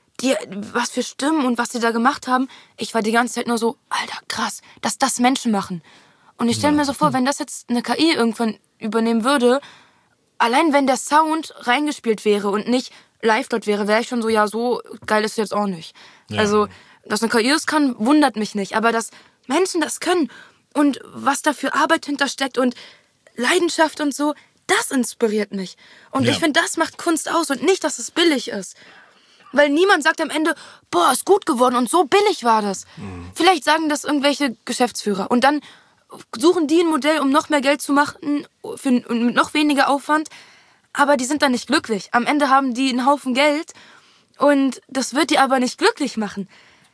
was für Stimmen und was die da gemacht haben, ich war die ganze Zeit nur so, Alter, krass, dass das Menschen machen. Und ich stelle mir so vor, wenn das jetzt eine KI irgendwann übernehmen würde, allein wenn der Sound reingespielt wäre und nicht live dort wäre ich schon so, ja, so geil ist es jetzt auch nicht. Ja. Also, dass eine KI das kann, wundert mich nicht. Aber dass Menschen das können und was da für Arbeit hintersteckt und Leidenschaft und so, das inspiriert mich. Und ich finde, das macht Kunst aus und nicht, dass es billig ist. Weil niemand sagt am Ende, boah, ist gut geworden und so billig war das. Vielleicht sagen das irgendwelche Geschäftsführer und dann suchen die ein Modell, um noch mehr Geld zu machen und mit noch weniger Aufwand. Aber die sind dann nicht glücklich. Am Ende haben die einen Haufen Geld und das wird die aber nicht glücklich machen.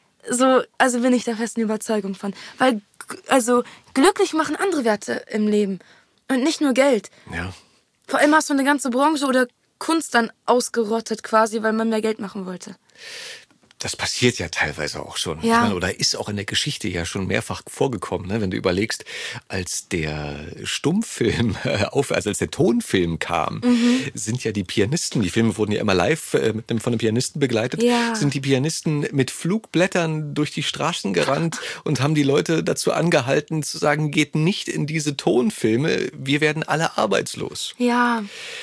Also bin ich der festen Überzeugung von. Weil, glücklich machen andere Werte im Leben und nicht nur Geld. Ja. Vor allem hast du eine ganze Branche oder Kunst dann ausgerottet quasi, weil man mehr Geld machen wollte. Das passiert ja teilweise auch schon. Ja. Ich meine, oder ist auch in der Geschichte ja schon mehrfach vorgekommen, ne? Wenn du überlegst, als der Stummfilm, als der Tonfilm kam, sind ja die Pianisten, die Filme wurden ja immer live von einem Pianisten begleitet, sind die Pianisten mit Flugblättern durch die Straßen gerannt und haben die Leute dazu angehalten zu sagen, geht nicht in diese Tonfilme, wir werden alle arbeitslos. Ja.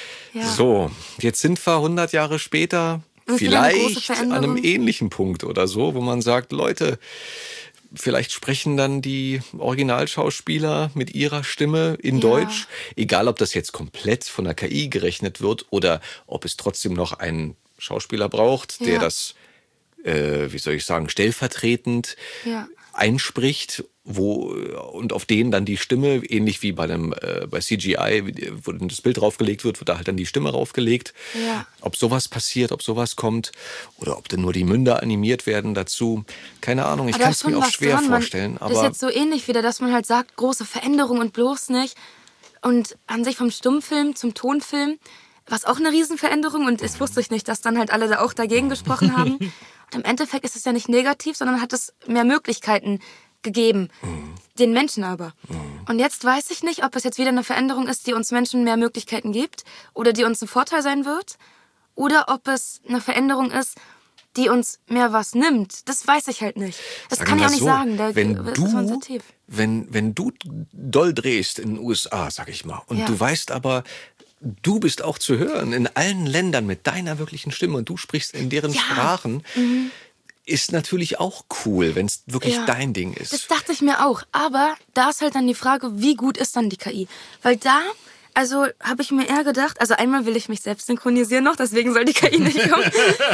So, jetzt sind wir 100 Jahre später vielleicht an einem ähnlichen Punkt oder so, wo man sagt, Leute, vielleicht sprechen dann die Originalschauspieler mit ihrer Stimme in Deutsch, egal ob das jetzt komplett von der KI gerechnet wird oder ob es trotzdem noch einen Schauspieler braucht, der das, stellvertretend einspricht und auf denen dann die Stimme, ähnlich wie bei CGI, wo dann das Bild draufgelegt wird, wird da halt dann die Stimme draufgelegt. Ja. Ob sowas passiert, ob sowas kommt oder ob dann nur die Münder animiert werden dazu, keine Ahnung, ich kann es mir auch schwer vorstellen. Das ist jetzt so ähnlich wieder, dass man halt sagt, große Veränderung und bloß nicht. Und an sich vom Stummfilm zum Tonfilm, was auch eine Riesenveränderung und es wusste ich nicht, dass dann halt alle da auch dagegen gesprochen haben. Und im Endeffekt ist es ja nicht negativ, sondern hat es mehr Möglichkeiten gegeben, den Menschen aber. Und jetzt weiß ich nicht, ob es jetzt wieder eine Veränderung ist, die uns Menschen mehr Möglichkeiten gibt oder die uns ein Vorteil sein wird oder ob es eine Veränderung ist, die uns mehr was nimmt. Das weiß ich halt nicht. Das kann ich auch nicht sagen. Das ist sensitiv. Wenn du doll drehst in den USA, sag ich mal, und du weißt aber, du bist auch zu hören in allen Ländern mit deiner wirklichen Stimme und du sprichst in deren Sprachen, ist natürlich auch cool, wenn es wirklich dein Ding ist. Das dachte ich mir auch. Aber da ist halt dann die Frage, wie gut ist dann die KI? Weil da, also habe ich mir eher gedacht, also einmal will ich mich selbst synchronisieren noch, deswegen soll die KI nicht kommen.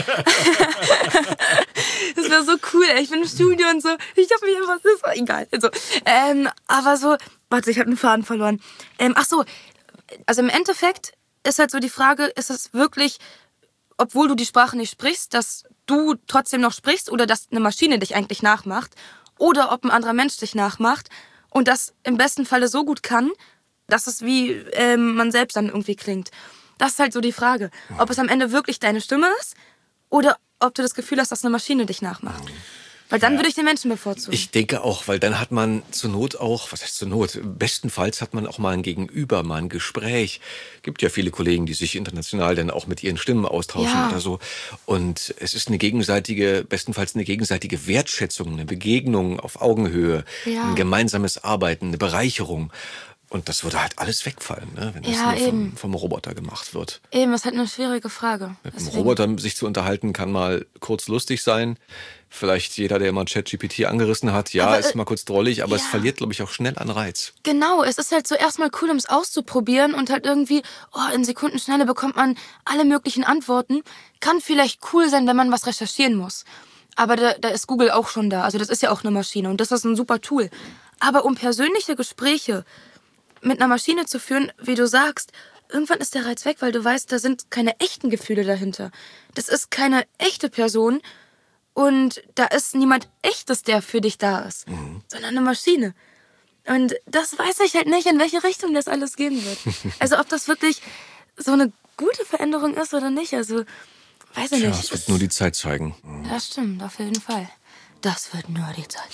Das wäre so cool, ey. Ich bin im Studio und so, ich dachte mir, was ist, egal. Also, aber so, warte, ich habe einen Faden verloren. Also im Endeffekt ist halt so die Frage, ist es wirklich, obwohl du die Sprache nicht sprichst, dass du trotzdem noch sprichst oder dass eine Maschine dich eigentlich nachmacht oder ob ein anderer Mensch dich nachmacht und das im besten Falle so gut kann, dass es wie man selbst dann irgendwie klingt. Das ist halt so die Frage, ob es am Ende wirklich deine Stimme ist oder ob du das Gefühl hast, dass eine Maschine dich nachmacht. Weil dann würde ich den Menschen bevorzugen. Ich denke auch, weil dann hat man zur Not auch, was heißt zur Not? Bestenfalls hat man auch mal ein Gegenüber, mal ein Gespräch. Gibt ja viele Kollegen, die sich international dann auch mit ihren Stimmen austauschen oder so. Und es ist bestenfalls eine gegenseitige Wertschätzung, eine Begegnung auf Augenhöhe, ein gemeinsames Arbeiten, eine Bereicherung. Und das würde halt alles wegfallen, ne? Wenn das nur vom Roboter gemacht wird. Eben, das ist halt eine schwierige Frage. Mit einem Roboter sich zu unterhalten, kann mal kurz lustig sein. Vielleicht jeder, der mal ChatGPT angerissen hat, ist mal kurz drollig, aber es verliert, glaube ich, auch schnell an Reiz. Genau, es ist halt so erstmal cool, um es auszuprobieren und halt irgendwie, in Sekundenschnelle bekommt man alle möglichen Antworten. Kann vielleicht cool sein, wenn man was recherchieren muss. Aber da ist Google auch schon da. Also das ist ja auch eine Maschine und das ist ein super Tool. Aber um persönliche Gespräche mit einer Maschine zu führen, wie du sagst, irgendwann ist der Reiz weg, weil du weißt, da sind keine echten Gefühle dahinter. Das ist keine echte Person und da ist niemand Echtes, der für dich da ist, sondern eine Maschine. Und das weiß ich halt nicht, in welche Richtung das alles gehen wird. Also ob das wirklich so eine gute Veränderung ist oder nicht, also weiß ich nicht. Das wird nur die Zeit zeigen. Das stimmt, auf jeden Fall. Das wird nur die Zeit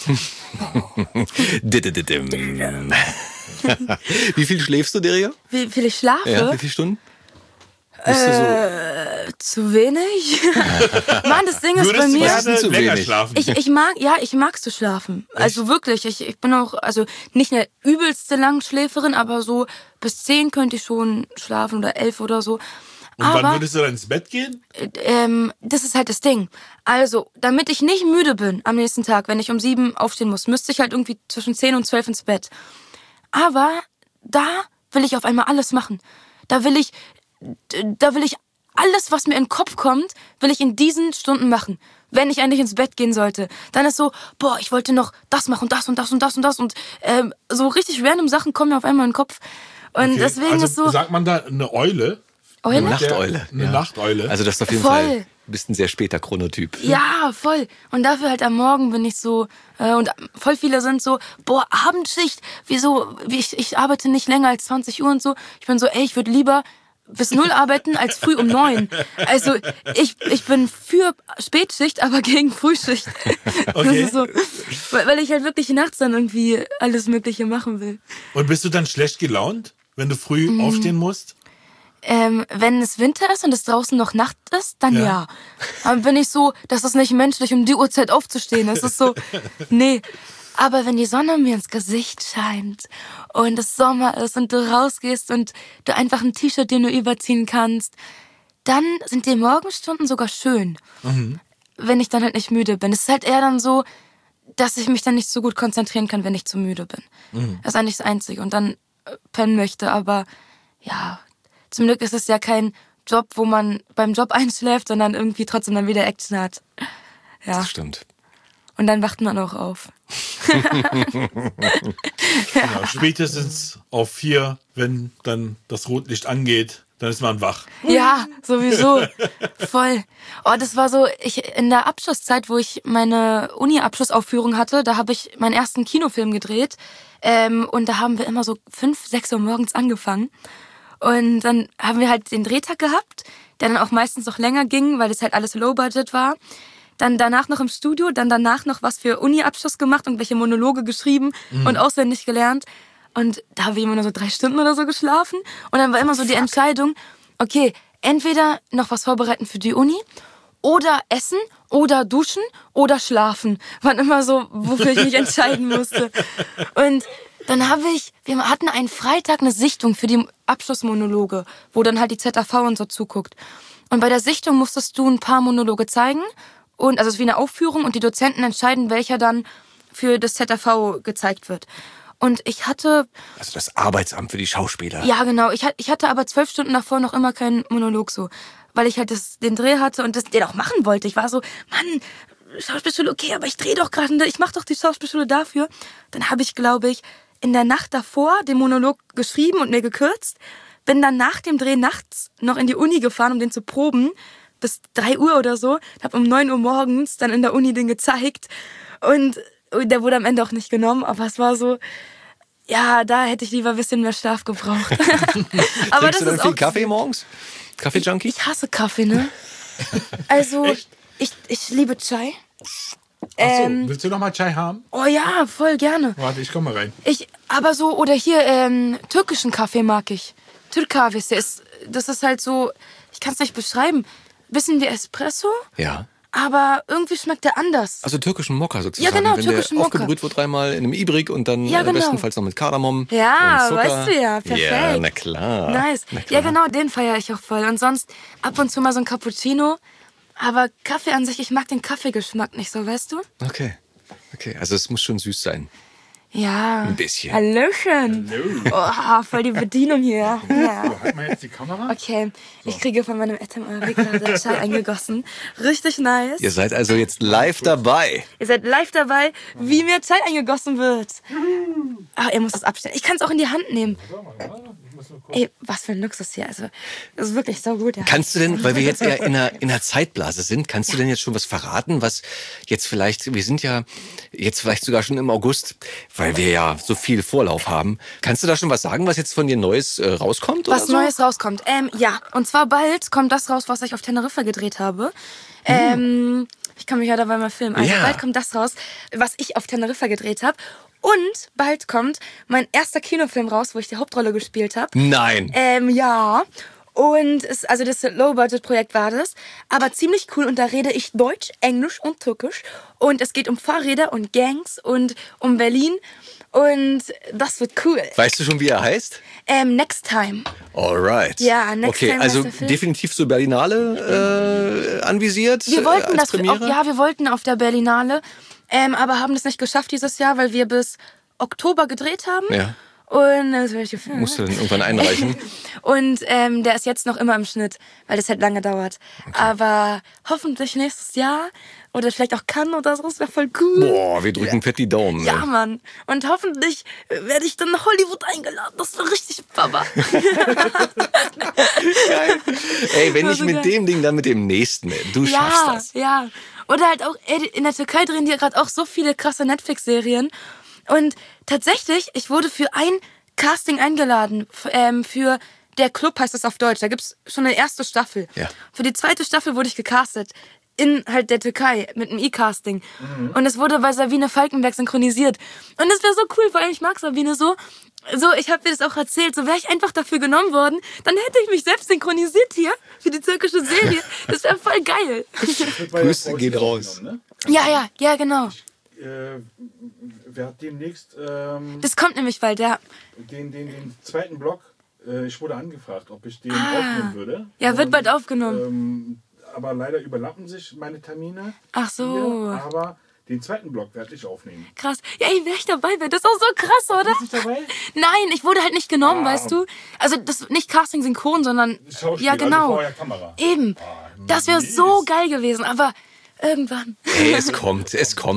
sein. Wie viel schläfst du, Deria? Wie viel ich schlafe? Ja, wie viele Stunden? Zu wenig. Mann, das Ding ist bei mir. Zu länger schlafen? Ich mag zu schlafen. Echt? Also wirklich, ich bin auch, also nicht eine übelste Langschläferin, aber so bis 10 könnte ich schon schlafen oder 11 oder so. Und wann würdest du dann ins Bett gehen? Das ist halt das Ding. Also, damit ich nicht müde bin am nächsten Tag, wenn ich um 7 aufstehen muss, müsste ich halt irgendwie zwischen 10 und 12 ins Bett. Aber da will ich auf einmal alles machen. Da will ich alles, was mir in den Kopf kommt, will ich in diesen Stunden machen. Wenn ich eigentlich ins Bett gehen sollte. Dann ist so, ich wollte noch das machen und das und das und das und das. Und so richtig random Sachen kommen mir auf einmal in den Kopf. Und deswegen ist so... Sagt man da eine Eule? Eine Nachteule. Eine Nachteule. Also das ist auf jeden Fall, du bist ein sehr später Chronotyp. Ja, voll. Und dafür halt am Morgen bin ich so, und voll viele sind so, Abendschicht, wieso, ich arbeite nicht länger als 20 Uhr und so. Ich bin so, ich würde lieber bis 0 arbeiten als früh um 9. Also ich bin für Spätschicht, aber gegen Frühschicht. Okay. So, weil ich halt wirklich nachts dann irgendwie alles Mögliche machen will. Und bist du dann schlecht gelaunt, wenn du früh aufstehen musst? Wenn es Winter ist und es draußen noch Nacht ist, dann ja. Dann bin ich so, das ist nicht menschlich, um die Uhrzeit aufzustehen. Es ist so, nee. Aber wenn die Sonne mir ins Gesicht scheint und es Sommer ist und du rausgehst und du einfach ein T-Shirt dir nur überziehen kannst, dann sind die Morgenstunden sogar schön. Wenn ich dann halt nicht müde bin. Es ist halt eher dann so, dass ich mich dann nicht so gut konzentrieren kann, wenn ich zu müde bin. Das ist eigentlich das Einzige. Und dann pennen möchte, aber ja... Zum Glück ist es ja kein Job, wo man beim Job einschläft, sondern irgendwie trotzdem dann wieder Action hat. Ja. Das stimmt. Und dann wacht man auch auf. Ja, spätestens auf 4, wenn dann das Rotlicht angeht, dann ist man wach. Ja, sowieso. Voll. Oh, das war so, in der Abschlusszeit, wo ich meine Uni-Abschlussaufführung hatte, da habe ich meinen ersten Kinofilm gedreht. Und da haben wir immer so 5, 6 Uhr morgens angefangen. Und dann haben wir halt den Drehtag gehabt, der dann auch meistens noch länger ging, weil das halt alles Low-Budget war. Dann danach noch im Studio, dann danach noch was für Uni-Abschluss gemacht und welche Monologe geschrieben und auswendig gelernt. Und da habe ich immer nur so 3 Stunden oder so geschlafen. Und dann war immer so die Entscheidung, okay, entweder noch was vorbereiten für die Uni oder essen oder duschen oder schlafen. War immer so, wofür ich mich entscheiden musste. Und dann wir hatten einen Freitag eine Sichtung für die Abschlussmonologe, wo dann halt die ZAV und so zuguckt. Und bei der Sichtung musstest du ein paar Monologe zeigen. Und also es ist wie eine Aufführung und die Dozenten entscheiden, welcher dann für das ZAV gezeigt wird. Und ich hatte... Also das Arbeitsamt für die Schauspieler. Ja, genau. Ich hatte aber 12 Stunden davor noch immer keinen Monolog so. Weil ich halt den Dreh hatte und den auch machen wollte. Ich war so, Mann, Schauspielschule, okay, aber ich drehe doch gerade, ich mache doch die Schauspielschule dafür. Dann habe ich, glaube ich, in der Nacht davor den Monolog geschrieben und mir gekürzt. Bin dann nach dem Dreh nachts noch in die Uni gefahren, um den zu proben. Bis 3 Uhr oder so. Habe um 9 Uhr morgens dann in der Uni den gezeigt. Und der wurde am Ende auch nicht genommen, aber es war so, ja, da hätte ich lieber ein bisschen mehr Schlaf gebraucht. Aber Trinkst du dann viel Kaffee morgens? Kaffee-Junkie? Ich hasse Kaffee, ne? Also, ich liebe Chai. Achso, willst du noch mal Chai haben? Oh ja, voll gerne. Warte, ich komme mal rein. Aber so, oder hier, türkischen Kaffee mag ich. Türkavise das ist halt so, ich kann es nicht beschreiben. Bisschen wie Espresso. Ja. Aber irgendwie schmeckt der anders. Also türkischen Mokka sozusagen. Ja, genau, wenn türkischen der Mokka. aufgebrüht wird 3-mal in einem Ibrik und dann Ja, genau. bestenfalls noch mit Kardamom Ja, und Zucker. weißt du ja, perfekt. Ja, na klar. Nice. Na klar. Ja, genau, den feiere ich auch voll. Und sonst ab und zu mal so ein Cappuccino. Aber Kaffee an sich, ich mag den Kaffeegeschmack nicht so, weißt du? Okay, also es muss schon süß sein. Ja. Ein bisschen. Hallöchen. Oh, voll die Bedienung hier. Ja. Halt mal jetzt die Kamera. Okay, ich kriege von meinem Etem gerade Chai eingegossen. Richtig nice. Ihr seid also jetzt live dabei. Ihr seid live dabei, wie mir Chai eingegossen wird. Ah, ihr müsst es abstellen. Ich kann es auch in die Hand nehmen. Ey, was für ein Luxus hier. Also, das ist wirklich so gut. Ja. Kannst du denn, weil wir jetzt eher in einer Zeitblase sind, kannst du denn jetzt schon was verraten, was jetzt vielleicht, wir sind ja jetzt vielleicht sogar schon im August, weil wir ja so viel Vorlauf haben. Kannst du da schon was sagen, was jetzt von dir Neues rauskommt? Was oder so? Neues rauskommt? Ja, und zwar bald kommt das raus, was ich auf Teneriffa gedreht habe. Ich kann mich ja dabei mal filmen. Also bald kommt das raus, was ich auf Teneriffa gedreht habe. Und bald kommt mein erster Kinofilm raus, wo ich die Hauptrolle gespielt habe. Nein. Ja. Und also das Low-Budget-Projekt war das. Aber ziemlich cool. Und da rede ich Deutsch, Englisch und Türkisch. Und es geht um Fahrräder und Gangs und um Berlin. Und das wird cool. Weißt du schon, wie er heißt? Next Time. Alright. Ja, Next okay, Time also heißt der Film. definitiv so Berlinale anvisiert. Wir wollten als Premiere? wir wollten auf der Berlinale, aber haben das nicht geschafft dieses Jahr, weil wir bis Oktober gedreht haben. Ja. Und das werde ich gefilmt. Musst du dann irgendwann einreichen. Und der ist jetzt noch immer im Schnitt, weil das halt lange dauert. Okay. Aber hoffentlich nächstes Jahr oder vielleicht auch Cannes oder so, das wäre voll cool. Boah, wir drücken fett die Daumen. Ja, Mann. Und hoffentlich werde ich dann nach Hollywood eingeladen. Das wäre richtig Baba. Geil. Ey, wenn nicht mit dem Ding, dann mit dem nächsten. Du schaffst das. Ja. Oder halt auch, in der Türkei drehen die gerade auch so viele krasse Netflix-Serien. Und tatsächlich, ich wurde für ein Casting eingeladen, für Der Club heißt es auf Deutsch. Da gibt's schon eine erste Staffel. Ja. Für die zweite Staffel wurde ich gecastet. In halt der Türkei mit einem E-Casting. Mhm. Und es wurde bei Sabine Falkenberg synchronisiert. Und das wäre so cool, vor allem ich mag Sabine so. So, ich habe dir das auch erzählt. So wäre ich einfach dafür genommen worden, dann hätte ich mich selbst synchronisiert hier für die türkische Serie. Das wäre voll geil. Grüße geht raus. Ne? Ja, genau. Wer hat demnächst das kommt nämlich bald, ja. Den zweiten Block, ich wurde angefragt, ob ich den aufnehmen würde. Ja, wird bald aufgenommen. Aber leider überlappen sich meine Termine. Ach so. Hier, aber den zweiten Block werde ich aufnehmen. Krass. Ja, ey, wäre ich dabei wäre. Das ist auch so krass, oder? Bist du dabei? Nein, ich wurde halt nicht genommen, weißt du? Also das nicht Casting synchron, sondern Schauspiel, ja, genau. also Kamera. Eben. Das wäre so geil gewesen, aber Irgendwann. Hey, es kommt.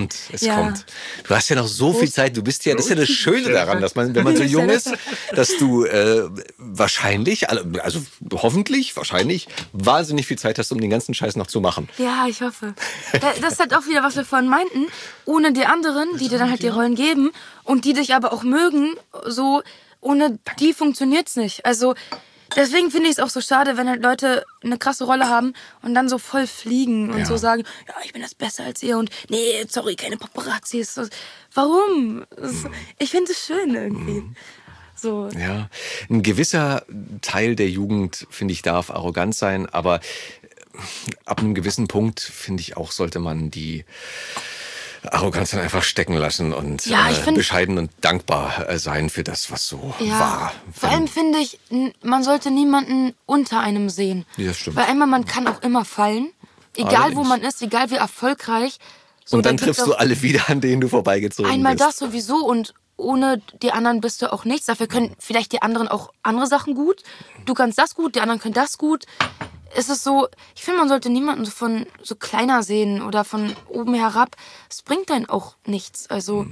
Du hast ja noch so viel Zeit. Du bist ja, das ist ja das Schöne daran, dass man, wenn man so jung ist, dass du wahrscheinlich, also hoffentlich, wahrscheinlich, wahnsinnig viel Zeit hast, um den ganzen Scheiß noch zu machen. Ja, ich hoffe. Das ist halt auch wieder, was wir vorhin meinten. Ohne die anderen, die dir dann halt die Rollen geben und die dich aber auch mögen, so, ohne die funktioniert's nicht. Also, deswegen finde ich es auch so schade, wenn halt Leute eine krasse Rolle haben und dann so voll fliegen und so sagen, ja, ich bin das besser als ihr und nee, sorry, keine Paparazzis. Warum? Ich finde es schön irgendwie. So. Ja, ein gewisser Teil der Jugend, finde ich, darf arrogant sein, aber ab einem gewissen Punkt, finde ich auch, sollte man die Arroganz dann einfach stecken lassen und bescheiden und dankbar sein für das, was so war. Vor allem finde ich, man sollte niemanden unter einem sehen. Ja, das stimmt. Weil einmal, man kann auch immer fallen, egal wo man ist, egal wie erfolgreich. So, und dann triffst du alle wieder, an denen du vorbeigezogen bist. Einmal das sowieso und ohne die anderen bist du auch nichts. Dafür können vielleicht die anderen auch andere Sachen gut. Du kannst das gut, die anderen können das gut. Es ist so, ich finde, man sollte niemanden von so kleiner sehen oder von oben herab. Es bringt dann auch nichts. Also,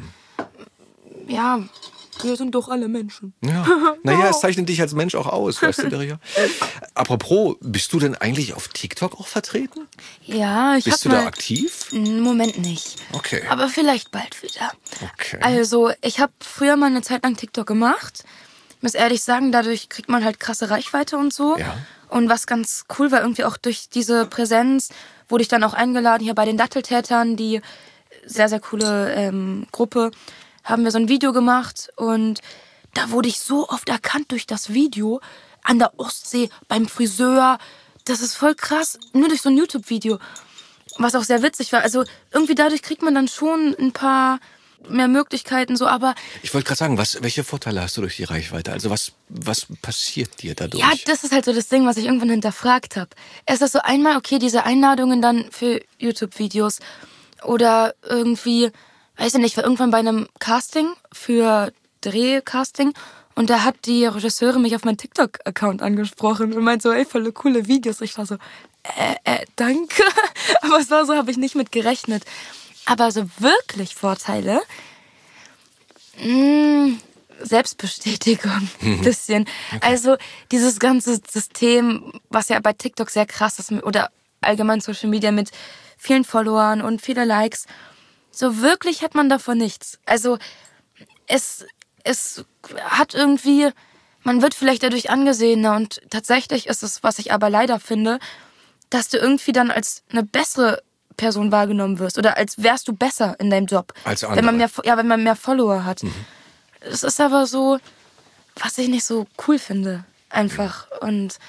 ja, wir sind doch alle Menschen. Ja. Naja, es zeichnet dich als Mensch auch aus, weißt du, Daria? Apropos, bist du denn eigentlich auf TikTok auch vertreten? Ja, ich Bist du da aktiv? Im Moment nicht. Okay. Aber vielleicht bald wieder. Okay. Also, ich habe früher mal eine Zeit lang TikTok gemacht. Ich muss ehrlich sagen, dadurch kriegt man halt krasse Reichweite und so. Ja. Und was ganz cool war, irgendwie auch durch diese Präsenz wurde ich dann auch eingeladen, hier bei den Datteltätern, die sehr, sehr coole Gruppe, haben wir so ein Video gemacht und da wurde ich so oft erkannt durch das Video an der Ostsee, beim Friseur. Das ist voll krass, nur durch so ein YouTube-Video, was auch sehr witzig war. Also irgendwie dadurch kriegt man dann schon ein paar mehr Möglichkeiten, so, aber... Ich wollte gerade sagen, welche Vorteile hast du durch die Reichweite? Also was passiert dir dadurch? Ja, das ist halt so das Ding, was ich irgendwann hinterfragt habe. Es ist so einmal, okay, diese Einladungen dann für YouTube-Videos oder irgendwie, weiß ich nicht, ich war irgendwann bei einem Casting für Drehcasting und da hat die Regisseurin mich auf meinen TikTok-Account angesprochen und meint so, ey, voll coole Videos. Ich war so, danke. Aber es war so, habe ich nicht mit gerechnet. Aber so wirklich Vorteile, Selbstbestätigung, ein bisschen. Okay. Also dieses ganze System, was ja bei TikTok sehr krass ist, oder allgemein Social Media mit vielen Followern und viele Likes, so wirklich hat man davon nichts. Also es hat irgendwie, man wird vielleicht dadurch angesehener und tatsächlich ist es, was ich aber leider finde, dass du irgendwie dann als eine bessere Person wahrgenommen wirst oder als wärst du besser in deinem Job. Als andere. Wenn man mehr Follower hat. Es ist aber so, was ich nicht so cool finde. Einfach. Und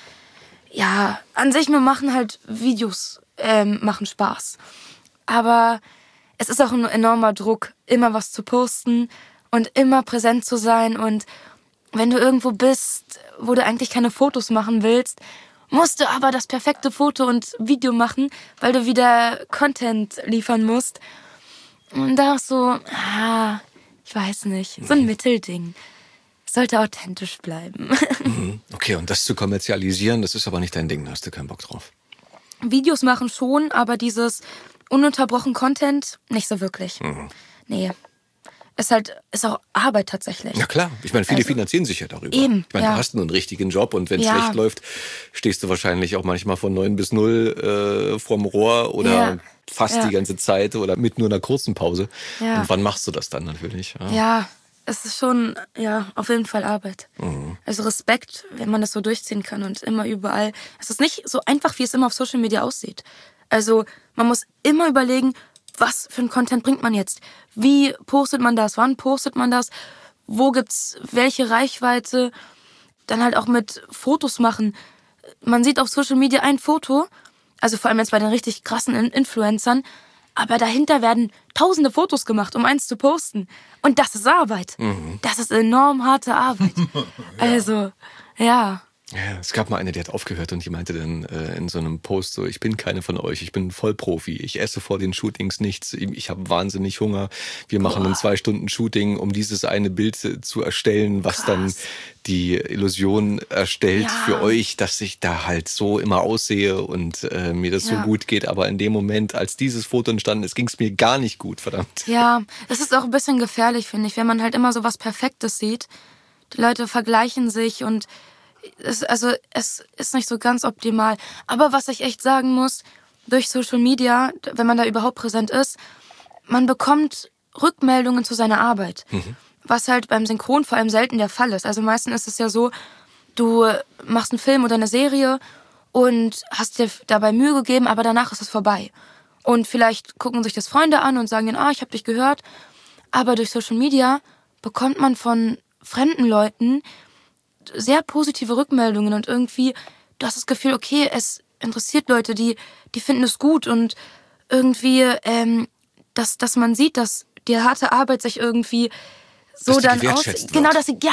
ja, an sich, mir machen halt Videos, machen Spaß. Aber es ist auch ein enormer Druck, immer was zu posten und immer präsent zu sein. Und wenn du irgendwo bist, wo du eigentlich keine Fotos machen willst, musst du aber das perfekte Foto und Video machen, weil du wieder Content liefern musst. Und da ist so, ich weiß nicht, so ein Mittelding. Es sollte authentisch bleiben. Okay, und das zu kommerzialisieren, das ist aber nicht dein Ding, da hast du keinen Bock drauf. Videos machen schon, aber dieses ununterbrochen Content nicht so wirklich. Nee. Ist auch Arbeit tatsächlich. Ja klar, ich meine, viele finanzieren sich ja darüber. Eben, ich meine, du hast einen richtigen Job und wenn es schlecht läuft, stehst du wahrscheinlich auch manchmal von 9 bis 0 vorm Rohr oder fast die ganze Zeit oder mit nur einer kurzen Pause. Ja. Und wann machst du das dann natürlich? Ja, es ist schon, auf jeden Fall Arbeit. Also Respekt, wenn man das so durchziehen kann und immer überall. Es ist nicht so einfach, wie es immer auf Social Media aussieht. Also man muss immer überlegen, was für ein Content bringt man jetzt? Wie postet man das? Wann postet man das? Wo gibt's welche Reichweite? Dann halt auch mit Fotos machen. Man sieht auf Social Media ein Foto, also vor allem jetzt bei den richtig krassen Influencern, aber dahinter werden tausende Fotos gemacht, um eins zu posten. Und das ist Arbeit. Das ist enorm harte Arbeit. Also, ja. Ja, es gab mal eine, die hat aufgehört und die meinte dann in so einem Post so, ich bin keine von euch, ich bin Vollprofi, ich esse vor den Shootings nichts, ich habe wahnsinnig Hunger, wir machen ein 2 Stunden Shooting, um dieses eine Bild zu erstellen, was dann die Illusion erstellt für euch, dass ich da halt so immer aussehe und mir das so gut geht, aber in dem Moment, als dieses Foto entstanden ist, ging es mir gar nicht gut, verdammt. Ja, es ist auch ein bisschen gefährlich, finde ich, wenn man halt immer so was Perfektes sieht. Die Leute vergleichen sich und es ist nicht so ganz optimal. Aber was ich echt sagen muss, durch Social Media, wenn man da überhaupt präsent ist, man bekommt Rückmeldungen zu seiner Arbeit. Was halt beim Synchron vor allem selten der Fall ist. Also meistens ist es ja so, du machst einen Film oder eine Serie und hast dir dabei Mühe gegeben, aber danach ist es vorbei. Und vielleicht gucken sich das Freunde an und sagen dann, ich habe dich gehört. Aber durch Social Media bekommt man von fremden Leuten sehr positive Rückmeldungen und irgendwie, du hast das Gefühl, okay, es interessiert Leute, die finden es gut und irgendwie, dass man sieht, dass die harte Arbeit sich irgendwie so dann genau,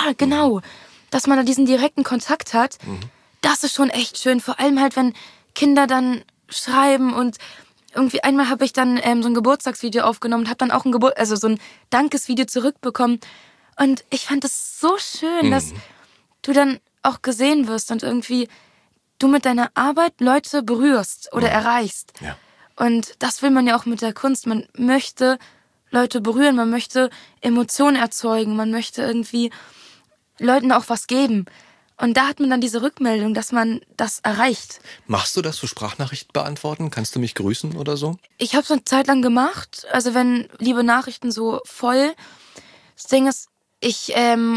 dass man da diesen direkten Kontakt hat, das ist schon echt schön, vor allem halt, wenn Kinder dann schreiben und irgendwie einmal habe ich dann so ein Geburtstagsvideo aufgenommen und habe dann auch so ein Dankesvideo zurückbekommen und ich fand es so schön, dass du dann auch gesehen wirst und irgendwie du mit deiner Arbeit Leute berührst oder erreichst. Ja. Und das will man ja auch mit der Kunst. Man möchte Leute berühren, man möchte Emotionen erzeugen, man möchte irgendwie Leuten auch was geben. Und da hat man dann diese Rückmeldung, dass man das erreicht. Machst du das, so Sprachnachrichten beantworten? Kannst du mich grüßen oder so? Ich habe es eine Zeit lang gemacht. Also wenn liebe Nachrichten so voll. Das Ding ist, ich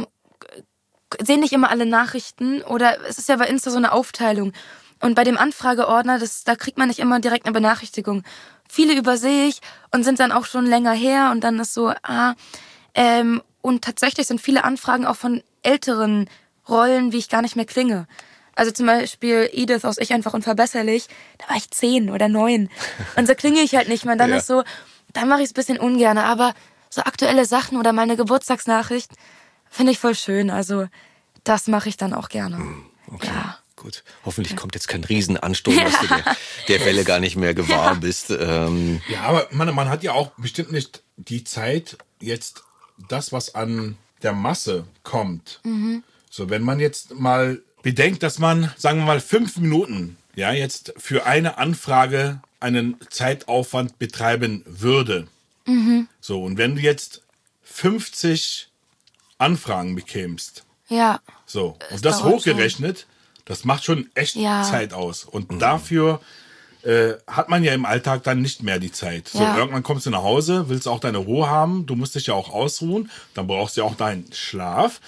sehe nicht immer alle Nachrichten oder es ist ja bei Insta so eine Aufteilung. Und bei dem Anfrageordner, da kriegt man nicht immer direkt eine Benachrichtigung. Viele übersehe ich und sind dann auch schon länger her und dann ist so, und tatsächlich sind viele Anfragen auch von älteren Rollen, wie ich gar nicht mehr klinge. Also zum Beispiel Edith aus Ich einfach unverbesserlich, da war ich 10 oder 9. Und so klinge ich halt nicht mehr. Dann ist so, dann mache ich es ein bisschen ungern. Aber so aktuelle Sachen oder meine Geburtstagsnachricht finde ich voll schön. Also das mache ich dann auch gerne. Okay. Ja. Gut, hoffentlich kommt jetzt kein Riesenansturm, dass du der Welle gar nicht mehr gewahr bist. Ja, aber man hat ja auch bestimmt nicht die Zeit, jetzt das, was an der Masse kommt. So, wenn man jetzt mal bedenkt, dass man, sagen wir mal, 5 Minuten jetzt für eine Anfrage einen Zeitaufwand betreiben würde. So, und wenn du jetzt 50 Anfragen bekämst, so, und das hochgerechnet, das macht schon echt Zeit aus. Und dafür hat man ja im Alltag dann nicht mehr die Zeit. So, irgendwann kommst du nach Hause, willst auch deine Ruhe haben, du musst dich ja auch ausruhen, dann brauchst du ja auch deinen Schlaf.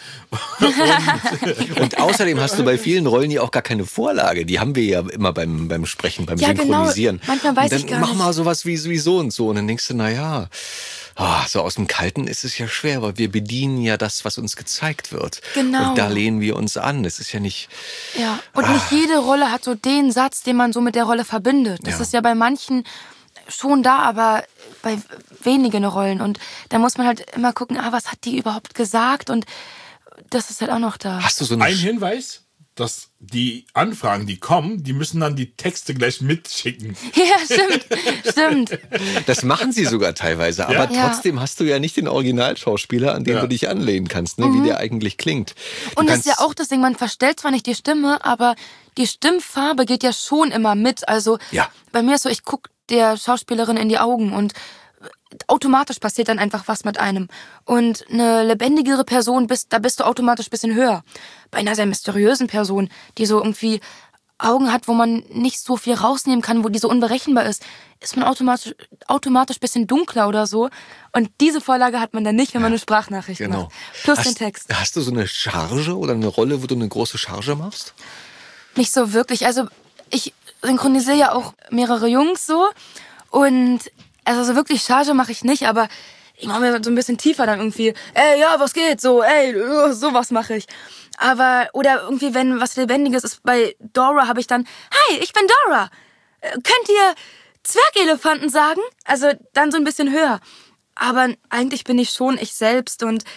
Und außerdem hast du bei vielen Rollen ja auch gar keine Vorlage. Die haben wir ja immer beim Sprechen, beim Synchronisieren. Genau. Manchmal weiß ich gar nicht. Mach mal sowas wie so und so. Und dann denkst du, so aus dem Kalten ist es ja schwer, weil wir bedienen ja das, was uns gezeigt wird. Genau. Und da lehnen wir uns an. Das ist ja nicht... Ja, und nicht jede Rolle hat so den Satz, den man so mit der Rolle verbindet. Das ist ja bei manchen schon da, aber bei wenigen Rollen. Und da muss man halt immer gucken, was hat die überhaupt gesagt? Und das ist halt auch noch da. Hast du so einen Hinweis? Dass die Anfragen, die kommen, die müssen dann die Texte gleich mitschicken. Ja, stimmt. Das machen sie sogar teilweise, aber trotzdem hast du ja nicht den Originalschauspieler, an den du dich anlehnen kannst, ne, wie der eigentlich klingt. Und das ist ja auch das Ding, man verstellt zwar nicht die Stimme, aber die Stimmfarbe geht ja schon immer mit. Also bei mir ist so, ich gucke der Schauspielerin in die Augen und automatisch passiert dann einfach was mit einem. Und eine lebendigere Person, da bist du automatisch ein bisschen höher. Bei einer sehr mysteriösen Person, die so irgendwie Augen hat, wo man nicht so viel rausnehmen kann, wo die so unberechenbar ist man automatisch ein bisschen dunkler oder so. Und diese Vorlage hat man dann nicht, wenn man eine Sprachnachricht macht. Plus den Text. Hast du so eine Charge oder eine Rolle, wo du eine große Charge machst? Nicht so wirklich. Also ich synchronisiere ja auch mehrere Jungs so. Und also so wirklich Charge mache ich nicht, aber ich mache mir so ein bisschen tiefer dann irgendwie, was geht? So, sowas mache ich. Aber, oder irgendwie, wenn was Lebendiges ist, bei Dora habe ich dann, hi, ich bin Dora. Könnt ihr Zwergelefanten sagen? Also dann so ein bisschen höher. Aber eigentlich bin ich schon ich selbst und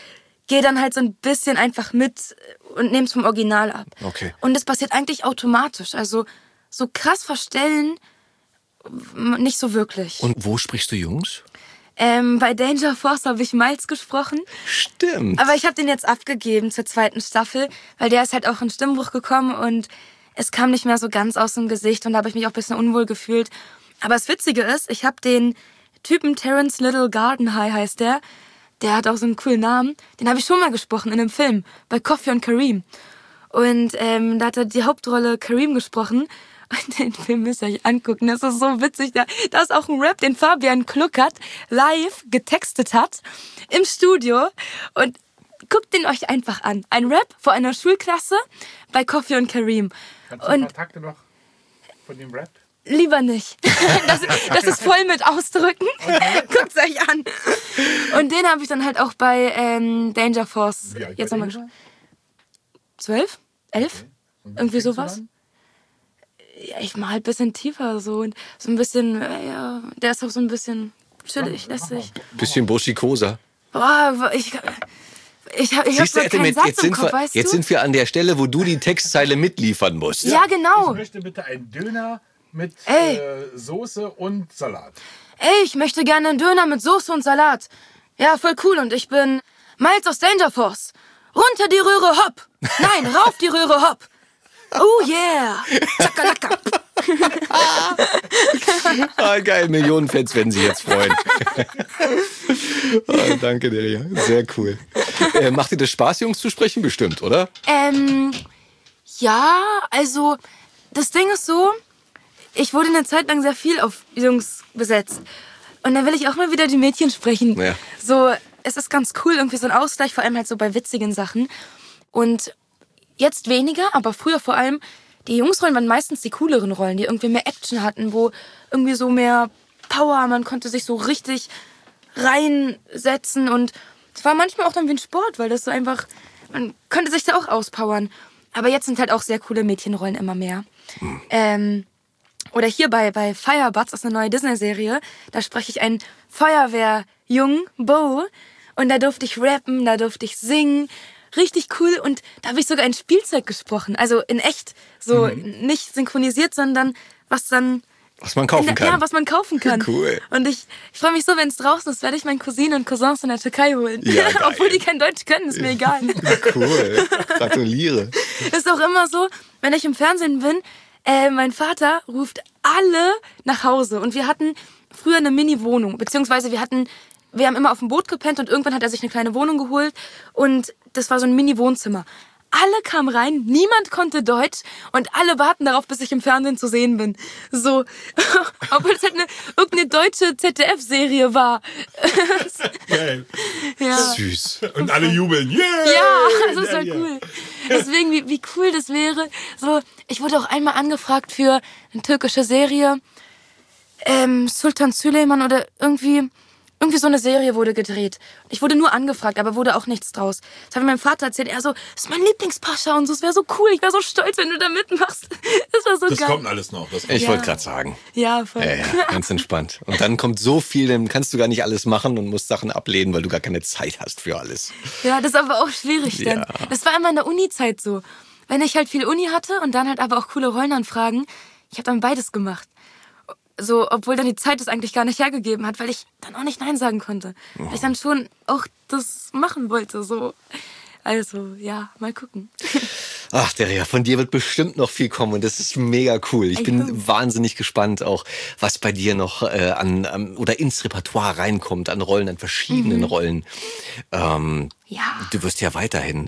gehe dann halt so ein bisschen einfach mit und nehme es vom Original ab. Okay. Und das passiert eigentlich automatisch. Also so krass verstellen, nicht so wirklich. Und wo sprichst du Jungs? Bei Danger Force habe ich Miles gesprochen. Stimmt. Aber ich habe den jetzt abgegeben zur 2. Staffel, weil der ist halt auch in Stimmbruch gekommen und es kam nicht mehr so ganz aus dem Gesicht und da habe ich mich auch ein bisschen unwohl gefühlt. Aber das Witzige ist, ich habe den Typen Terrence Little Gardenhigh heißt der hat auch so einen coolen Namen, den habe ich schon mal gesprochen in einem Film, bei Coffee und Kareem. Und da hat er die Hauptrolle Kareem gesprochen. Und den Film müsst ihr euch angucken, das ist so witzig. Da ist auch ein Rap, den Fabian Kluckert live getextet hat im Studio. Und guckt den euch einfach an. Ein Rap vor einer Schulklasse bei Coffee und Kareem. Kannst du ein paar Takte noch von dem Rap? Lieber nicht. Das ist voll mit Ausdrücken. Okay. Guckt's euch an. Und den habe ich dann halt auch bei Danger Force jetzt nochmal gesprochen. 12? 11? Okay. Irgendwie sowas. Ja, ich mal halt ein bisschen tiefer so und so ein bisschen, ja, der ist auch so ein bisschen chillig, lässig. Bisschen burschikoser. Boah, ich hab so keinen Satz im Kopf, weißt du? Jetzt sind wir an der Stelle, wo du die Textzeile mitliefern musst. Ja, genau. Ich möchte bitte einen Döner mit Soße und Salat. Ich möchte gerne einen Döner mit Soße und Salat. Ja, voll cool und ich bin Miles aus Danger Force. Runter die Röhre, hopp. Nein, rauf die Röhre, hopp. Oh yeah! Chakalaka! Geil, Millionen Fans werden sich jetzt freuen. Danke dir, sehr cool. Macht dir das Spaß, Jungs zu sprechen? Bestimmt, oder? Ja, also das Ding ist so, ich wurde eine Zeit lang sehr viel auf Jungs besetzt. Und dann will ich auch mal wieder die Mädchen sprechen. Ja. So, es ist ganz cool, irgendwie so ein Ausgleich, vor allem halt so bei witzigen Sachen. Und jetzt weniger, aber früher vor allem, die Jungsrollen waren meistens die cooleren Rollen, die irgendwie mehr Action hatten, wo irgendwie so mehr Power, man konnte sich so richtig reinsetzen und es war manchmal auch dann wie ein Sport, weil das so einfach, man konnte sich da auch auspowern. Aber jetzt sind halt auch sehr coole Mädchenrollen immer mehr. Oder hier bei Firebuds, das ist eine neue Disney-Serie, da spreche ich einen Feuerwehrjungen, Bo, und da durfte ich rappen, da durfte ich singen. Richtig cool und da habe ich sogar ein Spielzeug gesprochen. Also in echt. So nicht synchronisiert, sondern was dann... Was man kaufen kann. Ja, was man kaufen kann. Cool. Und ich freue mich so, wenn es draußen ist, werde ich meinen Cousinen und Cousins in der Türkei holen. Ja, obwohl die kein Deutsch können, ist mir egal. Cool. Gratuliere. Ist auch immer so, wenn ich im Fernsehen bin, mein Vater ruft alle nach Hause. Und wir hatten früher eine Mini-Wohnung, beziehungsweise wir haben immer auf dem Boot gepennt und irgendwann hat er sich eine kleine Wohnung geholt und das war so ein Mini-Wohnzimmer. Alle kamen rein, niemand konnte Deutsch und alle warten darauf, bis ich im Fernsehen zu sehen bin. So, obwohl es halt irgendeine deutsche ZDF-Serie war. Geil. Ja. Süß. Und alle jubeln. Yeah! Ja, das ist halt cool. Deswegen, wie cool das wäre. So, ich wurde auch einmal angefragt für eine türkische Serie. Sultan Süleyman oder irgendwie so eine Serie wurde gedreht. Ich wurde nur angefragt, aber wurde auch nichts draus. Das hat mir mein Vater erzählt. Er so, das ist mein Lieblingspascha und so, es wäre so cool. Ich wäre so stolz, wenn du da mitmachst. Das war so geil. Das kommt alles noch. Ich wollte gerade sagen. Ja, voll. Ja, ganz entspannt. Und dann kommt so viel, dann kannst du gar nicht alles machen und musst Sachen ablehnen, weil du gar keine Zeit hast für alles. Ja, das ist aber auch schwierig dann. Ja. Das war immer in der Uni-Zeit so. Wenn ich halt viel Uni hatte und dann halt aber auch coole Rollenanfragen, ich habe dann beides gemacht. So, obwohl dann die Zeit das eigentlich gar nicht hergegeben hat, weil ich dann auch nicht Nein sagen konnte. Weil ich dann schon auch das machen wollte, so. Also, ja, mal gucken. Ach, Deria, von dir wird bestimmt noch viel kommen und das ist mega cool. Ich bin wahnsinnig gespannt auch, was bei dir noch oder ins Repertoire reinkommt an Rollen, an verschiedenen Rollen. Du wirst ja weiterhin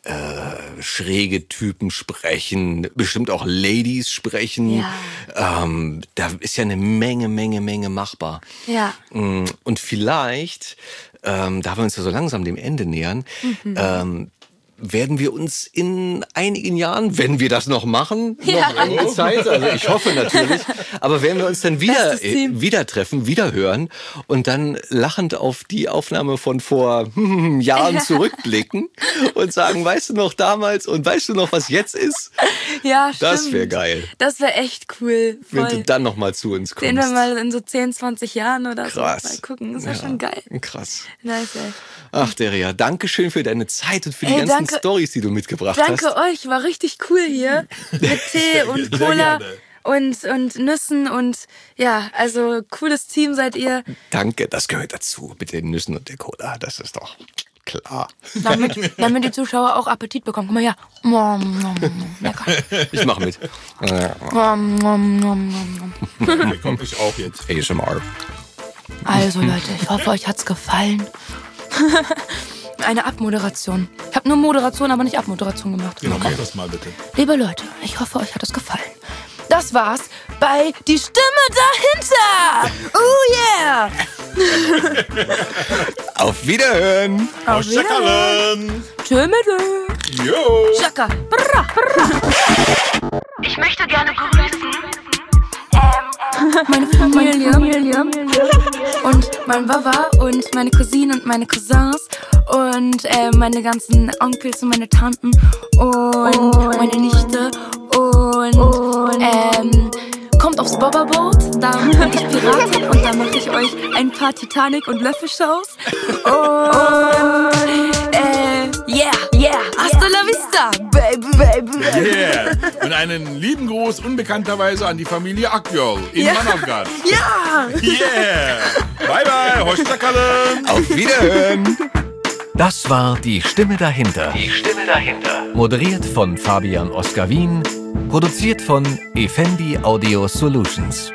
schräge Typen sprechen, bestimmt auch Ladies sprechen. Ja. Da ist ja eine Menge machbar. Ja. Und vielleicht, da wir uns ja so langsam dem Ende nähern, werden wir uns in einigen Jahren, wenn wir das noch machen, noch einige Zeit, also ich hoffe natürlich, aber werden wir uns dann wieder treffen, wieder hören und dann lachend auf die Aufnahme von vor Jahren zurückblicken und sagen, weißt du noch damals und weißt du noch, was jetzt ist? Ja, stimmt. Das wäre geil. Das wäre echt cool. Voll. Wenn du dann noch mal zu uns kommst. Sehen wir mal in so 10, 20 Jahren oder Krass. so. Mal gucken, das wäre schon geil. Krass. Nice, ey. Ach, Deria, danke schön für deine Zeit und für die ganzen Storys, die du mitgebracht hast. Danke euch, war richtig cool hier. Mit Tee und Cola und Nüssen und ja, also cooles Team seid ihr. Danke, das gehört dazu mit den Nüssen und der Cola, das ist doch klar. Damit die Zuschauer auch Appetit bekommen. Guck mal her. Lecker. Ich mach mit. Komm ich auch jetzt. ASMR. Also Leute, ich hoffe, euch hat's gefallen. Eine Abmoderation. Ich habe nur Moderation, aber nicht Abmoderation gemacht. Genau, mach das mal bitte. Liebe Leute, ich hoffe, euch hat es gefallen. Das war's bei Die Stimme dahinter. Oh yeah. Auf Wiederhören. Auf Wiederhören. Tschö mit Jo. Schaka. Bra, bra. Ich möchte gerne grüßen. Meine Familie und mein Papa und meine Cousinen und meine Cousins und meine ganzen Onkels und meine Tanten und meine Nichte und kommt aufs Bobberboot, da bin ich Piratin und da mache ich euch ein paar Titanic- und Löffelshows und yeah, hasta la vista, baby. Yeah. Und einen lieben Gruß unbekannterweise an die Familie Akjol in Manavgat. Ja! Yeah! Bye bye, Hoşçakalın. Auf Wiederhören. Das war Die Stimme dahinter. Die Stimme dahinter. Moderiert von Fabian Oskar Wien. Produziert von Effendi Audio Solutions.